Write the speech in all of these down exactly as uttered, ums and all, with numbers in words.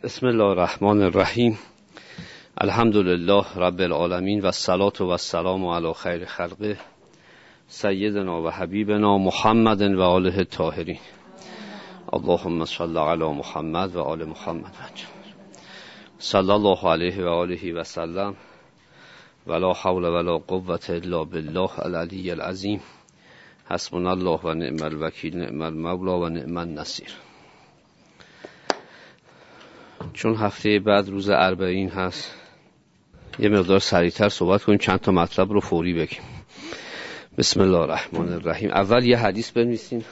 بسم الله الرحمن الرحیم. الحمد لله رب العالمین و الصلاة و السلام علی خیر خلقه سیدنا و حبیبنا محمد و آله الطاهرین. اللهم صل علی محمد و آل محمد صلی الله علیه و آله و سلم. ولا حول ولا قوة الا بالله العلی العظیم. حسبنا الله و نعم الوکیل، نعم المولا و نعم النصیر. چون هفته بعد روز اربعین هست یه مقدار سریعتر صحبت کنیم، چند تا مطلب رو فوری بگیم. بسم الله الرحمن الرحیم. اول یه حدیث بنویسین.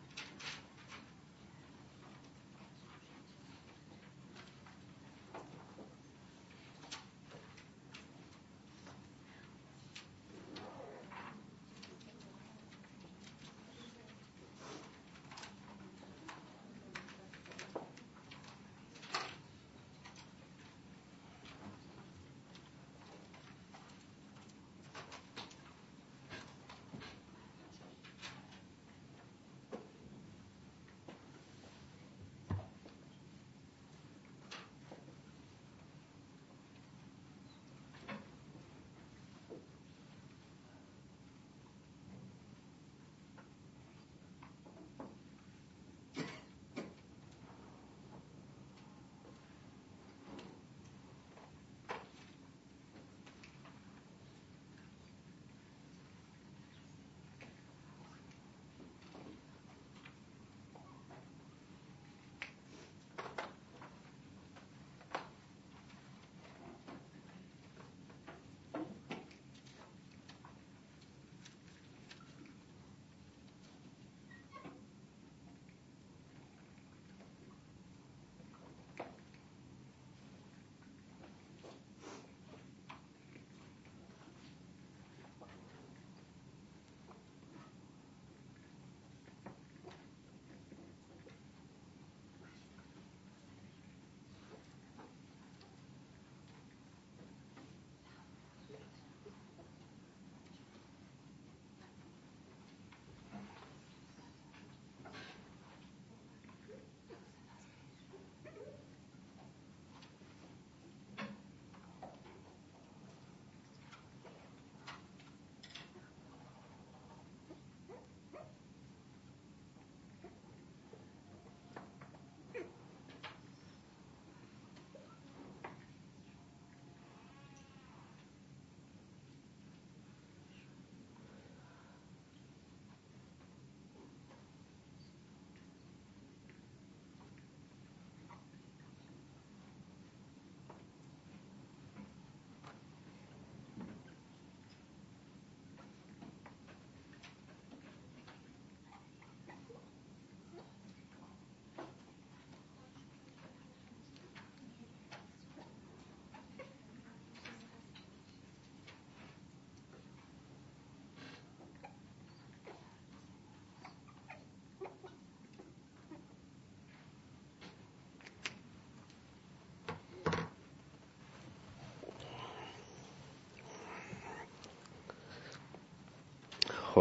خب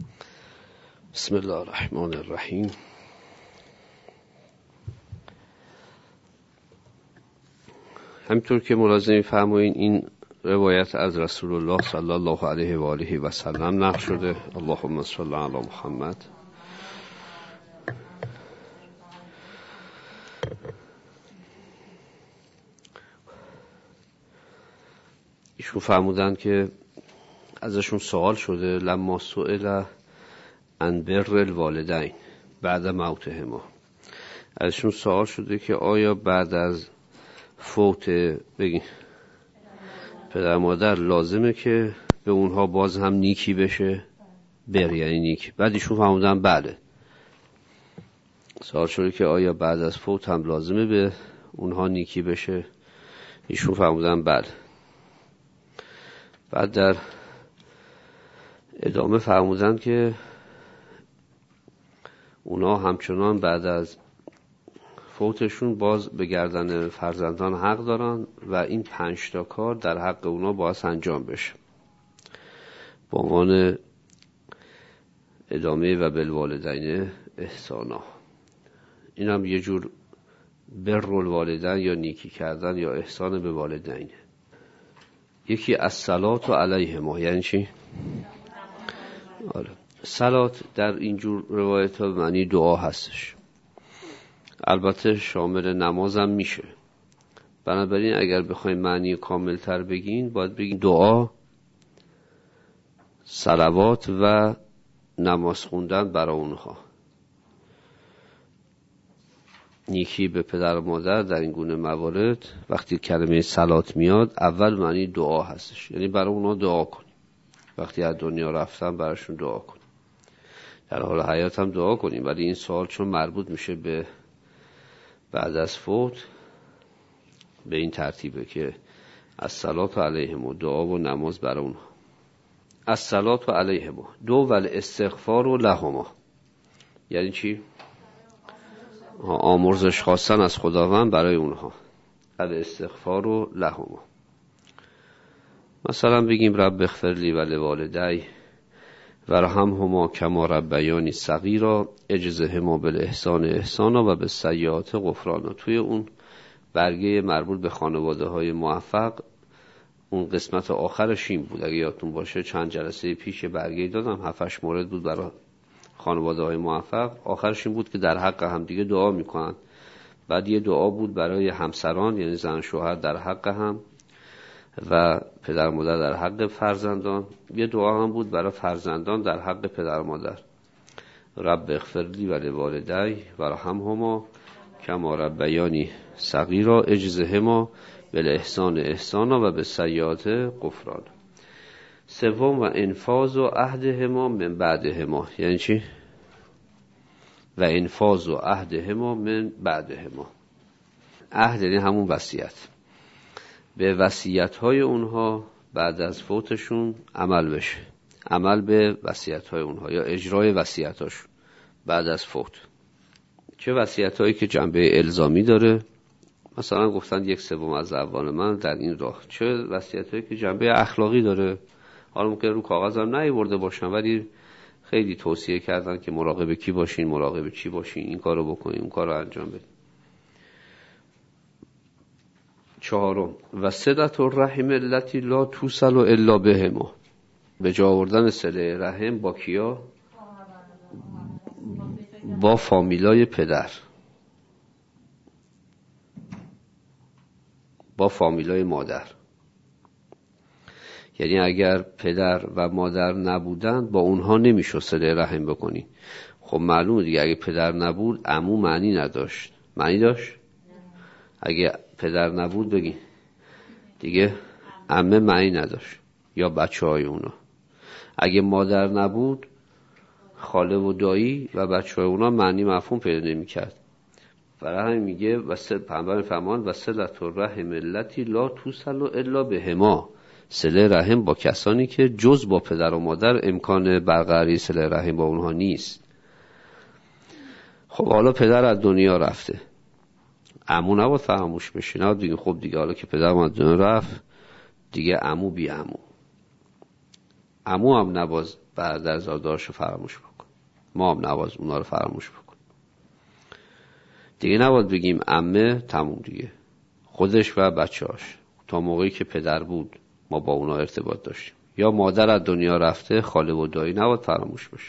بسم الله الرحمن الرحیم. همینطور که ملاحظه می‌فرمایین این روایت از رسول الله صلی الله علیه و آله و سلم نقل شده. اللهم صل علی محمد. ایشون فرمودن که ازشون سوال شده لما سئل عن بر الوالدین بعد موتهما، ازشون سوال شده که آیا بعد از فوت بگین پدر مادر لازمه که به اونها باز هم نیکی بشه؟ بر یعنی نیک. بعد ایشون فرمودن بله. سوال شده که آیا بعد از فوت هم لازمه به اونها نیکی بشه؟ ایشون فرمودن بله. بعد در ادامه فرمودن که اونا همچنان بعد از فوتشون باز به گردن فرزندان حق دارن و این پنج تا کار در حق اونا باید انجام بشه با عنوان ادامه و بالوالدین احسانا. این هم یه جور بر الوالدین یا نیکی کردن یا احسان به والدین. یکی الصلات علیهما یعنی چی؟ آره. صلات در اینجور روایت ها معنی دعا هستش، البته شامل نمازم میشه. بنابراین اگر بخوایم معنی کامل تر بگین باید بگین دعا، صلوات و نماز خوندن برای اونها. نیکی به پدر و مادر در این گونه موارد وقتی کلمه صلات میاد اول معنی دعا هستش، یعنی برای اونها دعا کنیم. وقتی از دنیا رفتن براشون دعا کنیم، در حال حیات هم دعا کنیم، ولی این سوال چون مربوط میشه به بعد از فوت به این ترتیبه که الصلات علیهم، دعا و نماز برای اونها. الصلات علیهم دو ول استغفار لهما یعنی چی؟ آمرزش خواستن از خداوند برای اونها. ول استغفار لهما مثلا بگیم رب اغفر لی و لوالدی ورحمهما کما ربیانی صغیرا اجزهما بالاحسان احسانا و بالسیئات غفرانا. توی اون برگه مربوط به خانواده های موفق اون قسمت آخرش این بود، اگه یادتون باشه چند جلسه پیش برگه دادم، هفتش مورد بود برای خانواده های موفق. آخرش این بود که در حق هم دیگه دعا میکنن. بعد یه دعا بود برای همسران، یعنی زن شوهر در حق هم و پدر مادر در حق فرزندان. یه دعا هم بود برای فرزندان در حق پدر مادر، رب اغفر لی و لوالدی ورحمهما کما ربیانی صغیرا اجزهما بالاحسان احسانا و بالسیئات غفرانا. سوم و انفاذ و عهدهما من بعدهما یعنی چی؟ و انفاذ و عهدهما من بعدهما. عهد یعنی همون وصیت، به وصیت‌های اونها بعد از فوتشون عمل بشه، عمل به وصیت‌های اونها یا اجرای وصیت‌هاشون بعد از فوت. چه وصیت‌هایی که جنبه الزامی داره، مثلا گفتن یک سوم از اموال من در این راه. چه وصیت‌هایی که جنبه اخلاقی داره، حالا ممکن رو کاغذ هم نیاورده باشن ولی خیلی توصیه کردن که مراقب کی باشین، مراقب چی باشین، این کارو بکنین، اون کارو انجام بدین. چهارم و صلة الرحم التي لا توصل الا بهما، به جا آوردن صله رحم با کیا؟ با فامیلای پدر، با فامیلای مادر. یعنی اگر پدر و مادر نبودن با اونها نمیشه صله رحم بکنی. خب معلومه دیگه اگه پدر نبود عمو معنی نداشت. معنی داشت؟ اگه پدر نبود بگی دیگه عمه معنی نداشت یا بچه های اونا. اگه مادر نبود خاله و دایی و بچه های اونا معنی مفهوم پیدا نمی کرد. برای همین میگه وصل پیامبر فرمان و صلة الرحم التي لا توصل الا بهما، صله رحم با کسانی که جز با پدر و مادر امکان برقراری صله رحم با اونها نیست. خب حالا پدر از دنیا رفته، عمو نباید فراموش بشه، نباید بگیم خب دیگه حالا که پدرم از دنیا رفت دیگه عمو بی عمو. عمو هم نباید برادر زاداشو فراموش بکن، ما هم نباید اونا رو فراموش بکن. دیگه نباید بگیم عمه تموم دیگه، خودش و بچه‌هاش تا موقعی که پدر بود ما با اونا ارتباط داشتیم. یا مادر از دنیا رفته خاله و دایی نباید فراموش بشه.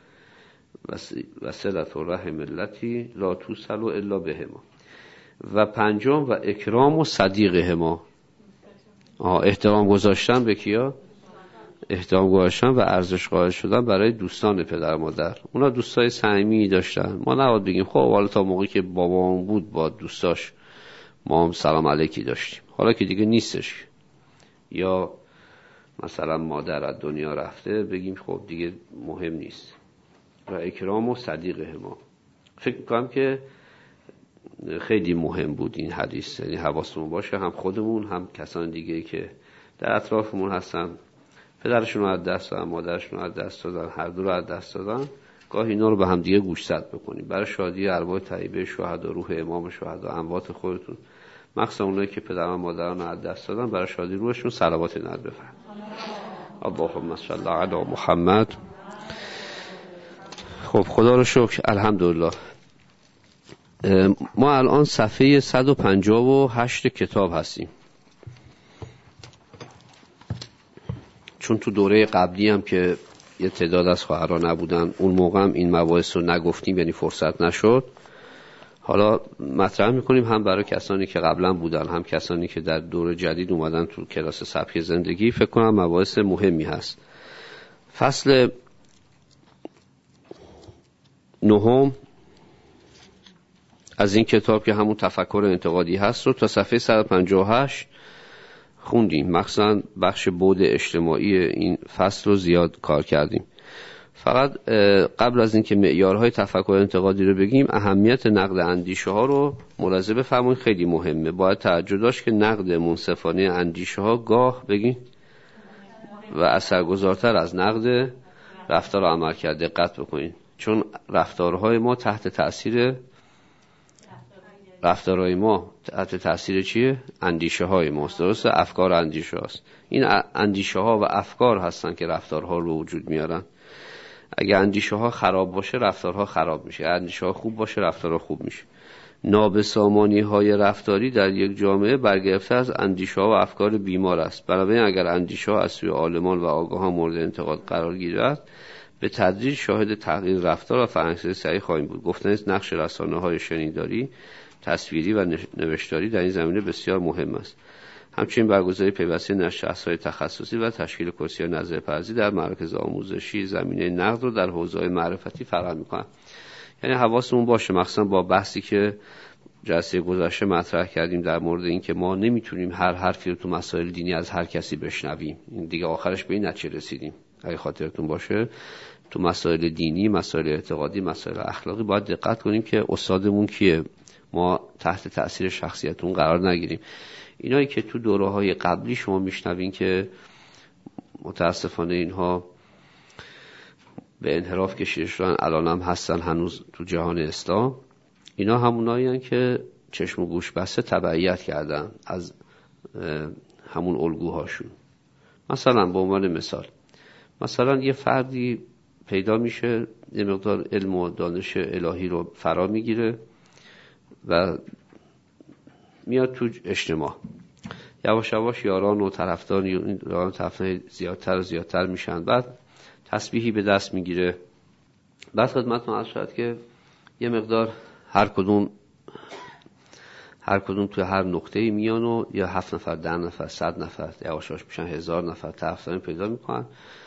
و صلة الرحم التي لا توصل الا بهما. و پنجم و اکرام و صدیقهما، احترام گذاشتن به کیا؟ احترام گذاشتن و ارزش قائل شدن برای دوستان پدر مادر. اونا دوستای صمیمی داشتن، ما نباید بگیم خب حالا تا موقعی که بابامون بود با دوستاش ما هم سلام علیکی داشتیم، حالا که دیگه نیستش یا مثلا مادر از دنیا رفته بگیم خب دیگه مهم نیست. و اکرام و صدیقهما فکر میکنم که خیلی مهم بود این حدیث، یعنی حواسمون باشه هم خودمون هم کسان دیگه که در اطرافمون هستن پدرشون رو از دست دادن، مادرشون رو از دست دادن، هر دو رو از دست دادن، گاهی اینا رو به هم دیگه گوشزد بکنیم برای شادی ارواح طیبه شهدا، روح امام شهدا، اموات خودتون، مخصوصا اونایی که پدر و مادران رو از دست دادن، برای شادی روحشون صلوات نعت بفرمایید. اللهم صل علی محمد. خب خدا رو شکر، الحمدلله ما الان صفحه صد و پنجاه و هشت کتاب هستیم. چون تو دوره قبلی هم که یه تعداد از خواهران نبودن، اون موقع هم این مباحث رو نگفتیم، یعنی فرصت نشد. حالا مطرح میکنیم هم برای کسانی که قبلا بودن، هم کسانی که در دور جدید اومدن تو کلاس سبک زندگی. فکر کنم مباحث مهمی هست. فصل نهم از این کتاب که همون تفکر انتقادی هست رو تا صفحه صد و پنجاه و هشت خوندیم. مخصوصا بخش بعد اجتماعی این فصل رو زیاد کار کردیم. فقط قبل از اینکه معیارهای تفکر انتقادی رو بگیم، اهمیت نقد اندیشه ها رو ملاحظه بفرمایید، خیلی مهمه. باید توجه داشت که نقد منصفانه اندیشه ها گاه بگین و اثرگذارتر از نقد رفتار و عمل کرده. دقت بکنید، چون رفتارهای ما تحت تأثیر رفتارهای ما تحت تأثیر چیه؟ اندیشه های ماست. درسته؟ افکار اندیشه هاست. این اندیشه ها و افکار هستن که رفتارها رو وجود میارن. اگه اندیشه ها خراب باشه، رفتارها خراب میشه. اندیشه ها خوب باشه، رفتارها خوب میشه. نابسامانی های رفتاری در یک جامعه برگرفته از اندیشه ها و افکار بیمار است. بنابراین اگر اندیشه ها از سوی عالمان و آگاهان مورد انتقاد قرار گیرد، به تدریج شاهد تغییر رفتار و فرهنگسازی صحیح خواهیم بود. گفتن است نقش رسانه‌های شنیداری، تصویری و نوشتاری در این زمینه بسیار مهم است. همچنین برگزاری پیوسته نشست‌های تخصصی و تشکیل کرسی‌های نظرپردازی در مراکز آموزشی زمینه نقد رو در حوزه‌های معرفتی فراهم می‌کنند. یعنی حواسمون باشه، مخصوصا با بحثی که جلسه گذشته مطرح کردیم در مورد این که ما نمیتونیم هر حرفی رو تو مسائل دینی از هر کسی بشنویم. این دیگه آخرش به این نتیجه رسیدیم. اگه خاطرتون باشه، تو مسائل دینی، مسائل اعتقادی، مسائل اخلاقی باید دقت کنیم که استادمون کیه، ما تحت تأثیر شخصیتون قرار نگیریم. اینایی که تو دوره‌های قبلی شما میشنوین که متاسفانه اینها به انحراف کشیده شدن، الان هم هستن هنوز تو جهان اسلام، اینا همونایی هستن که چشم و گوش بسته تبعیت کردن از همون الگوهاشون. مثلا به عنوان مثال، مثلا یه فردی پیدا میشه یه مقدار علم و دانش الهی رو فرا میگیره و میاد تو اجتماع، یواش یواش یاران و طرفدار یاران طرفدار زیادتر و زیادتر میشن. بعد تسبیحی به دست میگیره. بعد خدمتتون عرض شد که یه مقدار هر کدوم هر کدوم توی هر نقطه‌ای میان و یا هفت نفر، ده نفر، صد نفر، یواش یواش میشن هزار نفر طرفدار پیدا میکنن.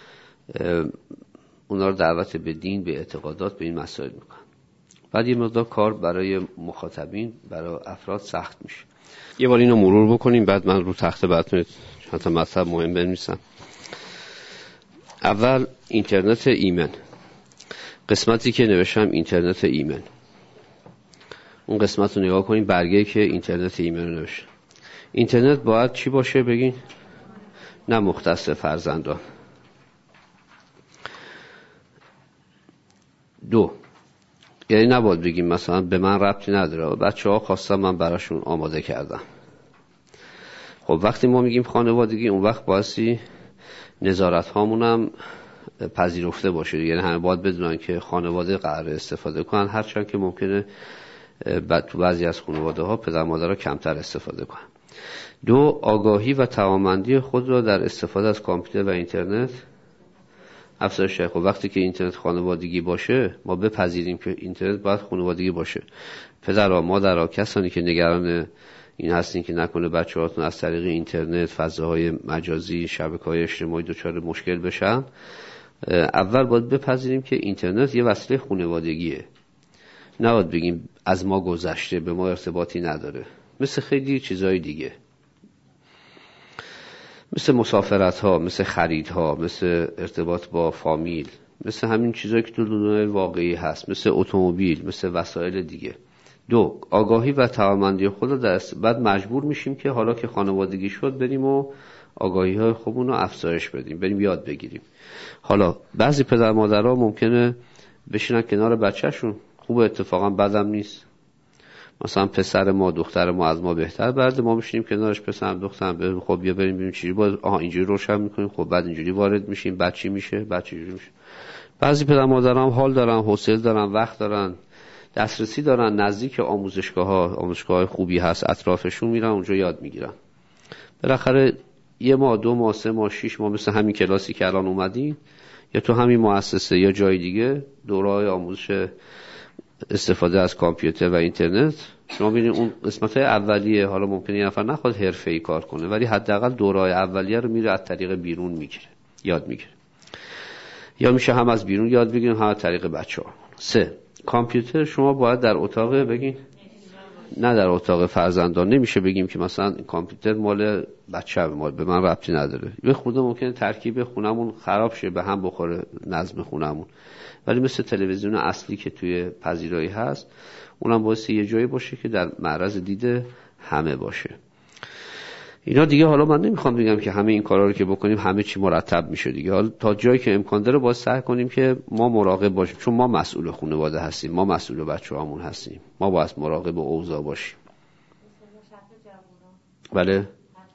اونا رو دعوت به دین، به اعتقادات، به این مسائل میکنن. بعد یه مقدار کار برای مخاطبین، برای افراد سخت میشه. یه بار اینو مرور بکنیم، بعد من رو تخته براتون چند تا مطلب مهم بنویسم. اول اینترنت ایمن، قسمتی که نوشتم اینترنت ایمن، اون قسمت رو نگاه کنیم، برگه که اینترنت ایمن رو نوشتم. اینترنت باید چی باشه بگین؟ نه مختص فرزندان. دو، یعنی نباید بگیم مثلا به من ربطی نداره، بچه ها خواستم من براشون آماده کردم. خب وقتی ما میگیم خانوادگی، اون وقت بایستی نظارت هامون هم پذیرفته باشه. یعنی همه باید بدونن که خانواده قراره استفاده کنن، هرچند که ممکنه تو بعضی از خانواده ها پدر مادرها کمتر استفاده کنن. دو، آگاهی و توانمندی خود را در استفاده از کامپیوتر و اینترنت افزایش ده. خب وقتی که اینترنت خانوادگی باشه، ما بپذیریم که اینترنت باید خانوادگی باشه. پدرها، مادرها، کسانی که نگران این هستین که نکنه بچه‌هاتون از طریق اینترنت، فضاهای مجازی، شبکه‌های اجتماعی دچار مشکل بشن، اول باید بپذیریم که اینترنت یه وسیله خانوادگیه. نباید بگیم از ما گذشته، به ما ارتباطی نداره. مثل خیلی چیزای دیگه، مثل مسافرت ها، مثل خرید ها، مثل ارتباط با فامیل، مثل همین چیزایی که تو دنیای واقعی هست، مثل اتومبیل، مثل وسایل دیگه. دو، آگاهی و توانمندی خود رو در بعد مجبور میشیم که حالا که خانوادگی شد بریم و آگاهی های خودمون رو افزایش بدیم، بریم یاد بگیریم. حالا بعضی پدر مادرها ممکنه بشینن کنار بچه‌شون، خوب، اتفاقا بدم نیست. مثلا پسر ما، دختر ما از ما بهتر برده، ما میشینیم کنارش، پسرم دخترم بریم، خب بیا بریم ببینیم چی باز، آها اینجوری روشن میکنیم، خب بعد اینجوری وارد میشیم، بعد چی میشه، بعد چی جوری میشه. بعضی پدر مادرها هم حال دارن، حوصله دارن، وقت دارن، دسترسی دارن، نزدیک آموزشگاه ها، آموزشگاه های خوبی هست اطرافشون، میرن اونجا یاد میگیرن. بالاخره یه ماه، دو ماه، سه ماه، شش ماه، مثل همین کلاسی که الان اومدین یا تو همین مؤسسه یا جای دیگه دوره‌های آموزش استفاده از کامپیوتر و اینترنت، شما ببینید اون قسمت‌های اولیه، حالا ممکنه یه نفر نخواد حرفه‌ای کار کنه ولی حداقل دوره‌های اولیه رو میره از طریق بیرون میگیره، یاد میگیره. یا میشه هم از بیرون یاد بگیریم هم از طریق بچه‌ها. سه، کامپیوتر شما باید در اتاق بگین، نه در اتاق فرزندان. نمیشه بگیم که مثلا کامپیوتر مال بچه مال به من ربطی نداره. به خود ممکنه ترکیب خونمون خراب شه، به هم بخوره نظم خونمون، ولی مثل تلویزیون اصلی که توی پذیرایی هست، اونم باید یه جایی باشه که در معرض دید همه باشه. اینا دیگه حالا من نمیخوام بگم که همه این کارا رو که بکنیم همه چی مرتب میشه دیگه. حالا تا جایی که امکان داره باید سعی کنیم که ما مراقب باشیم، چون ما مسئول خانواده هستیم، ما مسئول بچه‌هامون هستیم، ما باید مراقب اوضاع باشیم. بله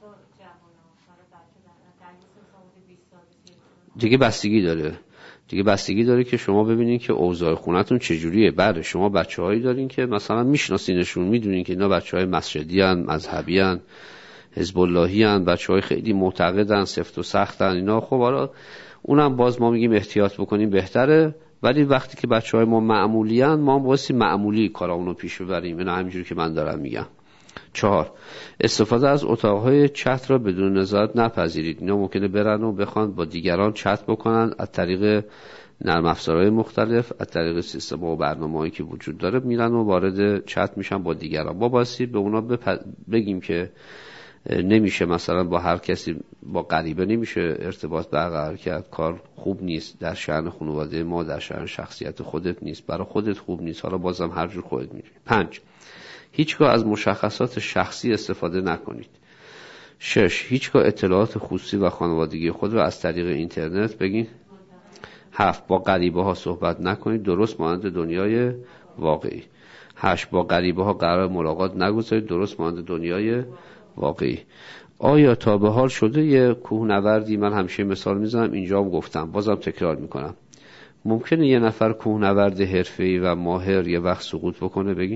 دیگه بستگی داره، دیگه بستگی داره که شما ببینید که اوضاع خونتون چجوریه. بعد شما بچه‌هایی دارین که مثلا میشناسینشون، میدونین که اینا بچه‌های مسجدی ان، مذهبی ان، حزب اللهی ان، بچه‌های خیلی معتقدن، سفت و سختن اینا. خب حالا اونم باز ما میگیم احتیاط بکنیم بهتره، ولی وقتی که بچه‌های ما معمولی ان، ما واسه معمولی کارامونو پیش ببریم. اینا همینجوری که من دارم میگم. چهار، استفاده از اتاقهای چت را بدون نظارت نپذیرید. اینا ممکنه برن و بخوان با دیگران چت بکنن از طریق نرم افزارهای مختلف، از طریق سیستم و برنامه‌هایی که وجود داره میرن و وارد چت میشن با دیگران. ما بایستی به اونا بپ... بگیم که نمیشه مثلا با هر کسی، با غریبه نمیشه ارتباط برقرار کرد، کار خوب نیست، در شأن خانواده ما، در شأن شخصیت خودت نیست، برای خودت خوب نیست، حالا بازم هر جور خودت میری. پنج، هیچگاه از مشخصات شخصی استفاده نکنید. شش، هیچگاه اطلاعات خصوصی و خانوادگی خود را از طریق اینترنت بگین. هفت، با غریبه ها صحبت نکنید، درست مانند دنیای واقعی. هشت، با غریبه ها قرار ملاقات نگذارید، درست مانند دنیای واقعی. آیا تا به حال شده یه کوهنوردی، من همیشه مثال میزنم، اینجا هم گفتم بازم تکرار میکنم، ممکنه یه نفر کوهنورد حرفه‌ای و ماهر یه وقت سقوط بکنه؟ بگین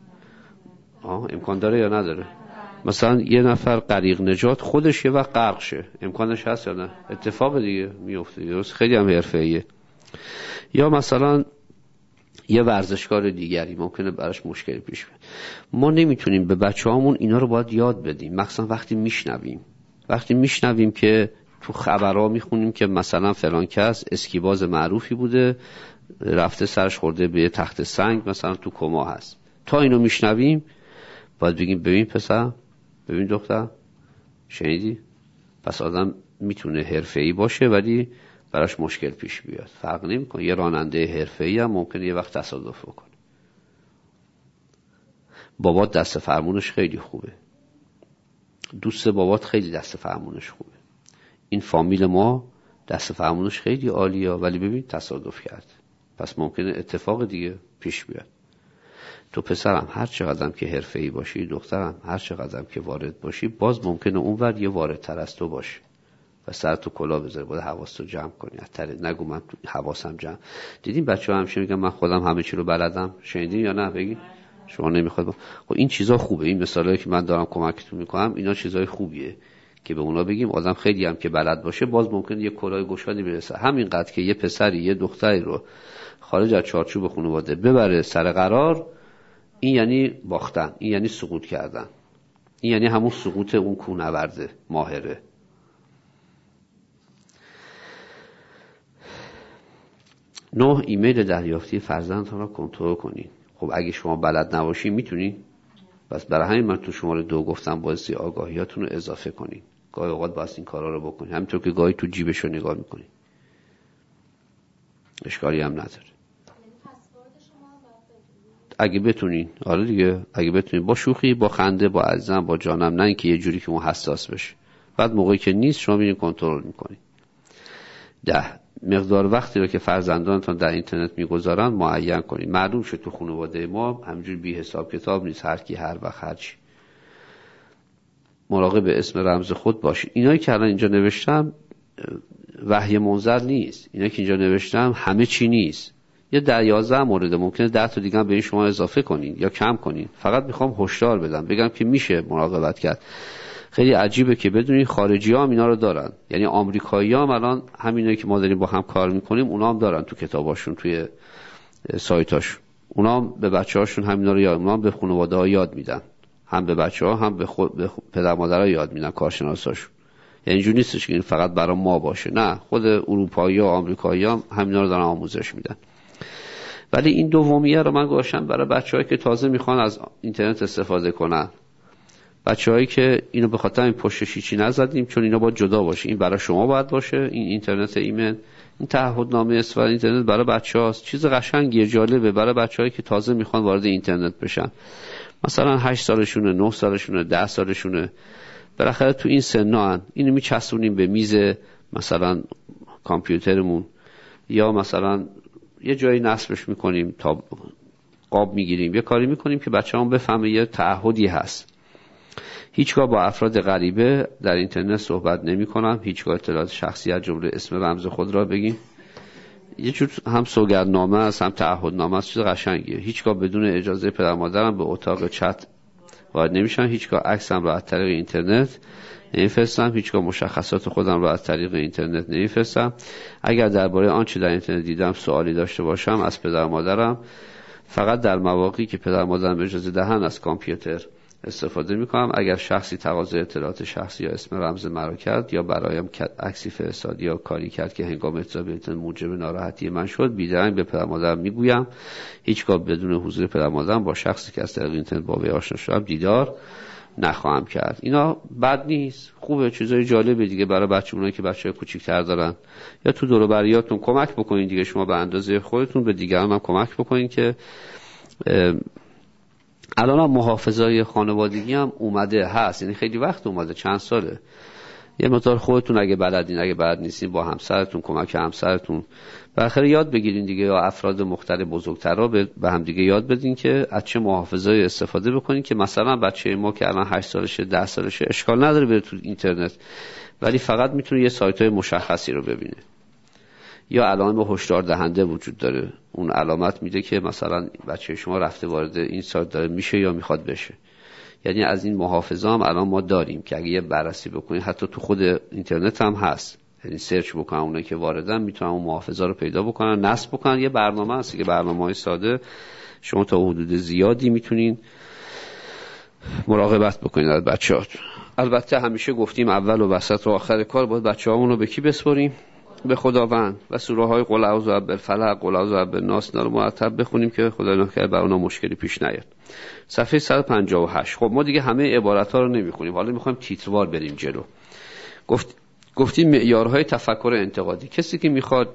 آه امکان داره یا نداره؟ مثلا یه نفر غریق نجات خودش یه وقت غرق شه، امکانش هست یا نه؟ اتفاق دیگه میفته، درست، خیلی هم حرفه‌ایه. یا مثلا یه ورزشکار دیگری ممکنه براش مشکلی پیش بیاد. ما نمیتونیم به بچه‌هامون اینا رو باید یاد بدیم، مثلا وقتی میشنویم وقتی میشنویم که تو خبرها میخونیم که مثلا فلان کس اسکیباز معروفی بوده، رفته سرش خورده به تخت سنگ، مثلا تو کما هست. تا اینو میشنویم باید بگیم ببین پسر، ببین دختر، شنیدی؟ پس آدم میتونه حرفه‌ای باشه ولی براش مشکل پیش بیاد، فرق نمیکنه. یه راننده حرفه‌ای هم ممکنه یه وقت تصادف بکنه. بابات دست فرمونش خیلی خوبه، دوست بابات خیلی دست فرمونش خوبه، این فامیل ما دست فرمونش خیلی عالیه، ولی ببین تصادف کرد، پس ممکنه اتفاق دیگه پیش بیاد. تو پسرم هر چقدر که حرفه‌ای باشی، دخترم هر چقدر که وارد باشی، باز ممکنه اونور یه واردتر از تو باشه و سر تو کلا بذاری، باید حواستو جمع کنی. اتره نگو من حواسم جمع. دیدین بچه‌ها همیشه میگن من خودم همه چی رو بلدم، شنیدین یا نه؟ بگین شما نمیخواد با... خب این چیزا خوبه، این مثالایی که من دارم کمکتون میکنم اینا چیزای خوبیه که به اونا بگیم. آدم خیلی هم که بلد باشه باز ممکنه یه کلاه گشادی برسه. همینقدر که یه پسری یه دختری رو خارج از چارچوب خانواده ببره سر قرار، این یعنی باختن، این یعنی سقوط کردن، این یعنی همون سقوط اون کوهنورد ماهره. نه، ایمیل دریافتی فرزندتان را کنترل کنید. خب اگه شما بلد نباشید میتونید، بس برای همین من تو شماره دو گفتم بازی آگاهیاتون رو اضافه کنید. گاهی اوقات باید این کارا رو بکنید، همینطور که گاهی تو جیبش رو نگاه میکنید، اشکالی هم نداره. اگه بتونین، آره دیگه، اگه بتونین با شوخی، با خنده، با عزم، با جانم، نه اینکه یه جوری که اون حساس بشه. بعد موقعی که نیست شما میرین کنترل میکنید. ده، مقدار وقتی رو که فرزندانتان در اینترنت میگذارن معین کنید. معلوم شد تو خانواده ما همینجوری بی حساب کتاب نیست، هر کی هر وقت هر چی. مراقب اسم رمز خود باشید. اینایی که الان اینجا نوشتم وحی منزل نیست، اینایی که اینجا نوشتم همه چی نیست. یه ده یازده مورد ممکنه ده تا دیگه هم به این شما اضافه کنین یا کم کنین. فقط میخوام هشدار بدم بگم که میشه مراقبت کرد. خیلی عجیبه که بدونین خارجی‌ها هم اینا رو دارن، یعنی آمریکایی‌ها هم الان همینایی که ما داریم با هم کار میکنیم اونا هم دارن تو کتاباشون، توی سایتاشون. اونا هم به بچه‌هاشون همینا رو یاد، اونا هم به خانواده‌ها یاد میدن، هم به بچه‌ها هم به خود به پدر مادرها یاد میدن، کارشناساشون. یعنی اینجوری نیستش که این فقط برای ما باشه، نه، خود اروپایی و آمریکایی هم همینا رو دارن آموزش میدن. ولی این دومیه رو من گذاشتم برای بچه‌هایی که تازه میخوان از اینترنت استفاده کنن، بچه‌هایی که اینو به خاطر این پشتش هیچی نزدیم، چون اینا باید جدا باشه. این برای شما باید باشه، این اینترنت ایمن، این تعهدنامه استفاده اینترنت برای بچه‌هاست. چیز قشنگیه، جالبه برای بچه‌هایی که تازه میخوان وارد اینترنت بشن، مثلا هشت سالشونه، نه سالشونه، ده سالشونه، بالاخره تو این سنا اینو میچسبونیم به میز مثلا کامپیوترمون، یا مثلا یه جایی نصبش میکنیم تا قاب میگیریم، یه کاری میکنیم که بچه‌مون بفهمه یه تعهدی هست. هیچگاه با افراد غریبه در اینترنت صحبت نمی‌کنم، هیچگاه اطلاعات شخصی از جمله اسم رمز خود را بگیم. یه جور هم سوگندنامه است هم تعهدنامه است، چیز قشنگیه. هیچگاه بدون اجازه پدر مادرم به اتاق چت وارد نمیشن، هیچگاه عکسم را از طریق اینترنت نمیفرستم، هیچگاه مشخصات خودم را از طریق اینترنت نمیفرستم. اگر درباره آنچه در اینترنت دیدم سوالی داشته باشم از پدر مادرم فقط در مواقعی که پدر مادرم اجازه دهند از کامپیوتر استفاده میکنم. اگر شخصی تقاضای اطلاعات شخصی یا اسم رمز مرا کرد یا برایم عکسی فرستاد یا کاری کرد که هنگام اتصال اینترنت موجب ناراحتی من شد، بی‌درنگ به پدر مادرم میگویم. هیچگاه بدون حضور پدر مادرم با شخصی که از طریق اینترنت با وی آشنا شدم دیدار نخواهم کرد. اینا بد نیست، خوبه، چیزای جالبه دیگه برای بچه‌مون که بچه‌های کوچیک‌تر دارن. یا تو دور و بریاتون کمک بکنین دیگه، شما به اندازه خودتون به دیگران هم کمک بکنین که الان هم محافظای خانوادگی هم اومده هست، یعنی خیلی وقت اومده، چند ساله. یه مقدار خودتون اگه بلدین، اگه بلد نیستین با همسرتون، کمک همسرتون بالاخره یاد بگیرین دیگه، یا افراد مختلف بزرگترها به هم دیگه یاد بدین که از چه محافظایی استفاده بکنین که مثلا بچه ما که الان هشت سالشه، ده سالشه، اشکال نداره بره تو اینترنت، ولی فقط میتونه یه سایت‌های مشخصی رو ببینه. یا علائم هشدار دهنده وجود داره، اون علامت میده که مثلا بچه شما رفته وارد این سایت داره میشه یا میخواد بشه. یعنی از این محافظا هم الان ما داریم که اگه یه بررسی بکنید، حتی تو خود اینترنت هم هست، یعنی سرچ بکنن اونایی که واردن میتونن اون محافظا رو پیدا بکنن، نصب بکنن. یه برنامه هست که برنامه‌های ساده شما تا حدود زیادی میتونین مراقبت بکنید از بچه‌هاتون. البته همیشه گفتیم اول و وسط و آخر کار باید بچه‌هامون رو به کی بسپاریم؟ به خداوند و سوره های قل اعوذ برب الفلق، قل اعوذ برب الناس، اینا رو مرتب بخونیم که خدای نکنه بر اونها مشکلی پیش نیاد. صفحه صد و پنجاه و هشت. خب ما دیگه همه عبارت ها رو نمیخونیم، حالا میخوایم تیتروار بریم جلو. گفت گفتیم معیارهای تفکر انتقادی. کسی که میخواد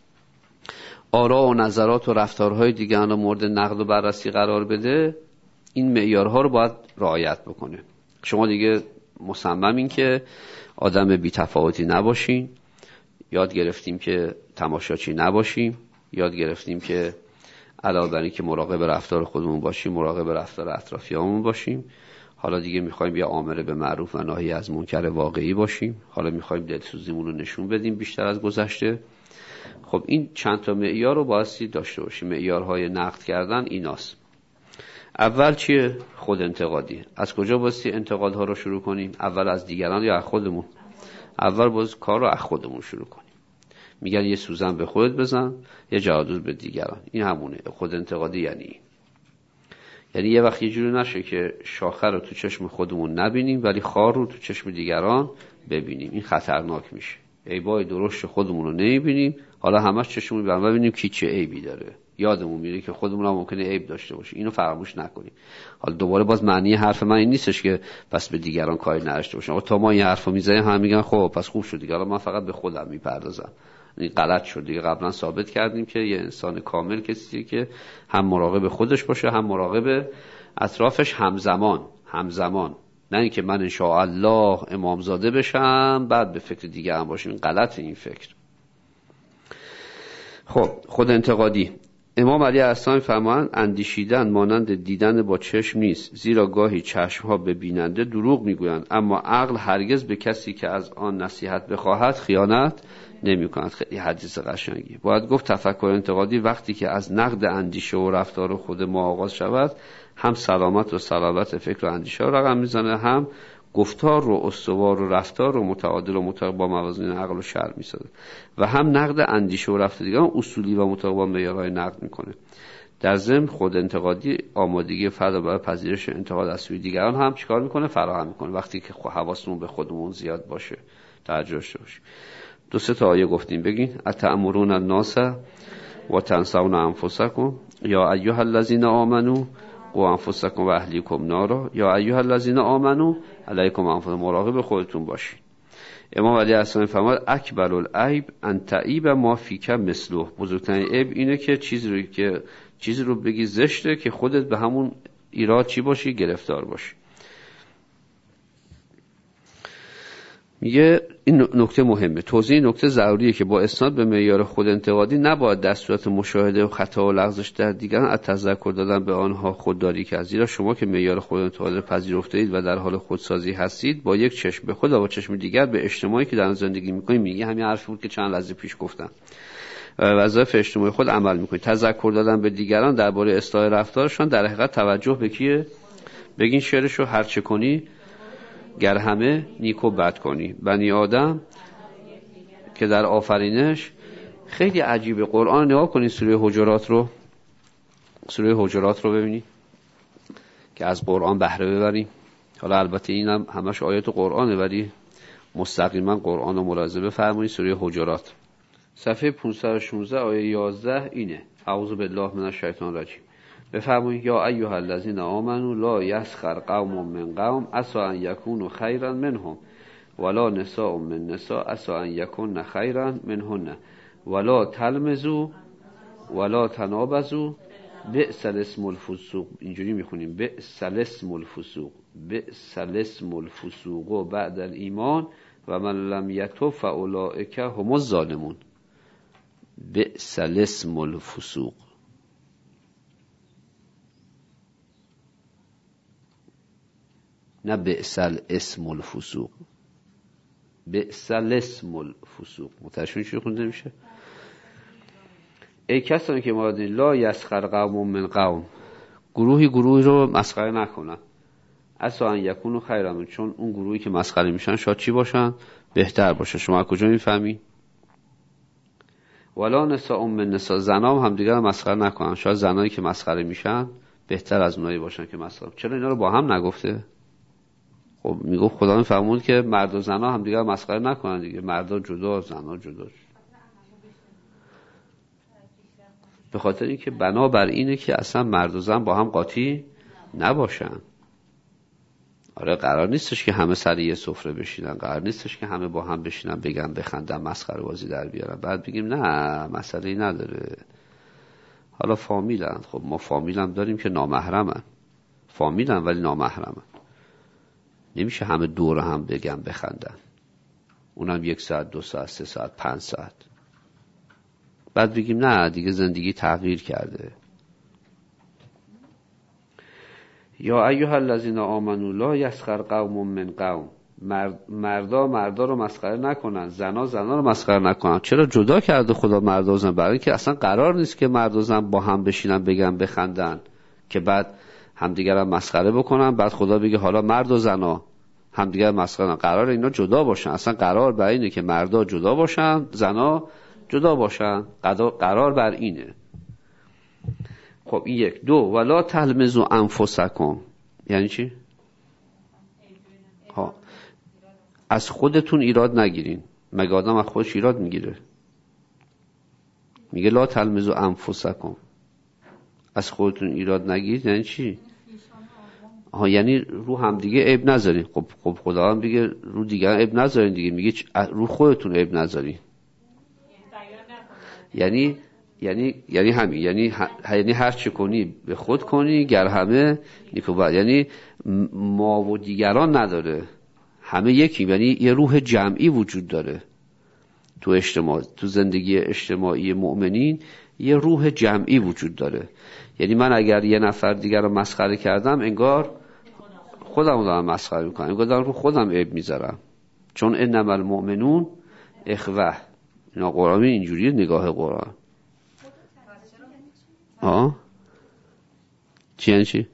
آرا و نظرات و رفتارهای دیگران رو مورد نقد و بررسی قرار بده، این معیارها رو باید رعایت بکنه. شما دیگه مصممین که آدم بی‌تفاوتی نباشین، یاد گرفتیم که تماشاچی نباشیم، یاد گرفتیم که علاوه بر این که مراقب رفتار خودمون باشیم، مراقب رفتار اطرافیانمون باشیم. حالا دیگه میخوایم یه آمر به معروف و ناهی از منکر واقعی باشیم. حالا میخوایم دلسوزیمون رو نشون بدیم بیشتر از گذشته. خب این چند تا معیار رو بایستی داشته باشیم. معیارهای نقد کردن ایناست. اول چیه؟ خود انتقادی. از کجا بایستی انتقادها رو شروع کنیم؟ اول از دیگران یا از خودمون؟ اول باز کار رو از خودمون شروع کنیم. میگن یه سوزن به خودت بزن، یه جادوز به دیگران. این همونه خود انتقادی. یعنی یعنی یه وقت یه جوری نشه که شاخه رو تو چشم خودمون نبینیم ولی خار رو تو چشم دیگران ببینیم. این خطرناک میشه. عیبای درشت خودمون رو نمیبینیم، حالا همش چشمون رو ببینیم کی چه عیبی داره. یادمون میره که خودمون هم ممکنه عیب داشته باشه. اینو فراموش نکنیم. حالا دوباره باز معنی حرف من این نیستش که پس به دیگران کاری نداشته باشم. آقا تا ما این حرفو میزنیم هم میگن خب پس خوب شد دیگه، حالا من فقط به خودم میپردازم. این غلط شد دیگه. قبلا ثابت کردیم که یه انسان کامل کسیه که هم مراقب خودش باشه هم مراقب اطرافش همزمان. همزمان نه اینکه من ان شاء الله امامزاده بشم بعد به فکر دیگه هم باشم. این غلط این فکر. خب خود انتقادی امام علی اصلا فرمایند اندیشیدن مانند دیدن با چشم نیست، زیرا گاهی چشمها به بیننده دروغ میگویند، اما عقل هرگز به کسی که از آن نصیحت بخواهد خیانت نمی کند. خیلی حدیث قشنگی. باید گفت تفکر انتقادی وقتی که از نقد اندیشه و رفتار خود ما آغاز شود، هم سلامت و صلابت فکر و اندیشه رو رقم میزنه، هم گفتار رو استوار و رفتار رو متعادل و مطابق با موازین عقل و شرع میسازه و هم نقد اندیشه و رفتار دیگران اصولی و مطابق با معیارهای نقد میکنه. در ضمن خود انتقادی آمادگی فرد برای پذیرش انتقاد از سوی دیگران هم چیکار میکنه؟ فراهم میکنه. وقتی که حواسمون به خودمون زیاد باشه، توجه داشته باشیم. دو سه تا آیه گفتیم، بگین اتأمرون الناس و تنسون انفسکم یا ایها الذین آمنوا قوا انفسکم و اهلیکم نارا یا ایها الذین آمنوا علیکم انفسکم. مراقب خودتون باشین. امام علی اصلا فرمود اکبر العیب ان تعیب ما فیک مثله. بزرگترین عیب اینه که چیزی رو که چیزی رو بگی زشته که خودت به همون ایراد چی باشی؟ گرفتار باشی. میگه این نکته مهمه. توضیح نکته ضروریه که با اسناد به معیار خود انتقادی نباید در صورت مشاهده و خطا و لغزش در دیگران از تذکر دادن به آنها خودداری کرد، زیرا شما که معیار خود انتقادی پذیرفته اید و در حال خودسازی هستید، با یک چشم به خود و با چشم دیگر به اجتماعی که در زندگی میکنید. میگه همین حرفی بود که چند لحظه پیش گفتم. وظایف اجتماعی خود عمل میکنید. تذکر دادن به دیگران درباره اصلاح رفتارشان در حقیقت توجه به کیه؟ بگین شعرشو هر چه کنی گر همه نیکو بد کنی. بنی آدم که در آفرینش خیلی عجیبه. قرآن نگاه کنید، سوره حجرات رو سوره حجرات رو ببینید که از قرآن بهره ببریم. حالا البته این هم همش آیات قرآنه، ولی مستقیما قرآن رو ملاحظه بفرمایید. سوره حجرات صفحه پانصد و شانزده آیه یازده اینه. اعوذ بالله من الشیطان الرجیم. بفرمایید یا ایها الذین آمنوا لا یسخر قوم من قوم عسى ان یکونوا خیرا منهم ولا نساء من نساء عسى ان یکن خیرا منهن ولا تلمزوا ولا تنابزوا بئس الاسم الفسوق. اینجوری میخونیم بئس الاسم الفسوق بئس الاسم الفسوق بعد الایمان و من لم یتب فاولئک هم الظالمون. بئس الاسم الفسوق. نه بئس الاسم الفسوق، بئس الاسم الفسوق. مترجم چی خونده میشه؟ ای کسانی که مراد لا یسخر قوم من قوم، گروهی گروهی رو مسخره نکنن. عسى ان یکونوا خیرا، چون اون گروهی که مسخره میشن شاید چی باشن؟ بهتر باشه. شما کجا میفهمی؟ ولا نساء من نساء، زنام هم دیگر مسخره نکنن، شاید زنایی که مسخره میشن بهتر از اونایی باشن که مسخره. چرا اینا رو با هم نگفته؟ خب میگه خدا میفهمون که مرد و زنا هم دیگر مسخره نکنن دیگه. مردا جدا، زنا جدا. به خاطر اینکه بنابر اینه که اصلا مرد و زن با هم قاطی نباشن. آره قرار نیستش که همه سر یه سفره بشینن، قرار نیستش که همه با هم بشینن بگن بخندن مسخره بازی در بیارن، بعد بگیم نه مسئله‌ای نداره. حالا فامیلن، خب ما فامیل هم داریم که نامحرمن، فامیلن ولی نامحرمن. نمیشه همه دور هم بگن بخندن، اونم یک ساعت دو ساعت سه ساعت پنج ساعت، بعد بگیم نه دیگه زندگی تغییر کرده. یا ایها الذین آمنوا لا یسخر قوم من قوم، مرد مردا مردا رو مسخره نکنن، زنا زنا رو مسخره نکنن. چرا جدا کرده خدا مرد و زن؟ برای اینکه اصلا قرار نیست که مرد و زن با هم بشینن بگن بخندن که بعد همدیگر هم مسخره بکنن، بعد خدا بگه حالا مرد و زنا همدیگر مسخره. قرار اینا جدا باشن، اصلا قرار بر اینه که مردا جدا باشن زنا جدا باشن، قرار بر اینه. خب این یک. دو ولا تلمزوا انفسکم، یعنی چی؟ ها از خودتون ایراد نگیرین. مگه آدم از خودش ایراد میگیره؟ میگه لا تلمزوا انفسکم، از خودتون ایراد نگیرید. یعنی چی؟ ها یعنی رو هم دیگه عیب نذارین. خب خب خدا هم دیگه رو دیگه عیب نذارین دیگه، میگه رو خودتون عیب نذارین. یعنی یعنی یعنی همین، یعنی ه... یعنی هر چه کنی به خود کنی گر همه نیکو بد. یعنی ما و دیگران نداره، همه یکی. یعنی یه روح جمعی وجود داره تو اجتماع، تو زندگی اجتماعی مؤمنین یه روح جمعی وجود داره. یعنی من اگر یه نفر دیگر رو مسخره کردم انگار خودم رو دارم مسخره میکنم، انگار دارم رو خودم عیب میذارم، چون انما المؤمنون اخوه. اینا قرآن اینجوریه، نگاه قرآن. آه چی یعنی چی؟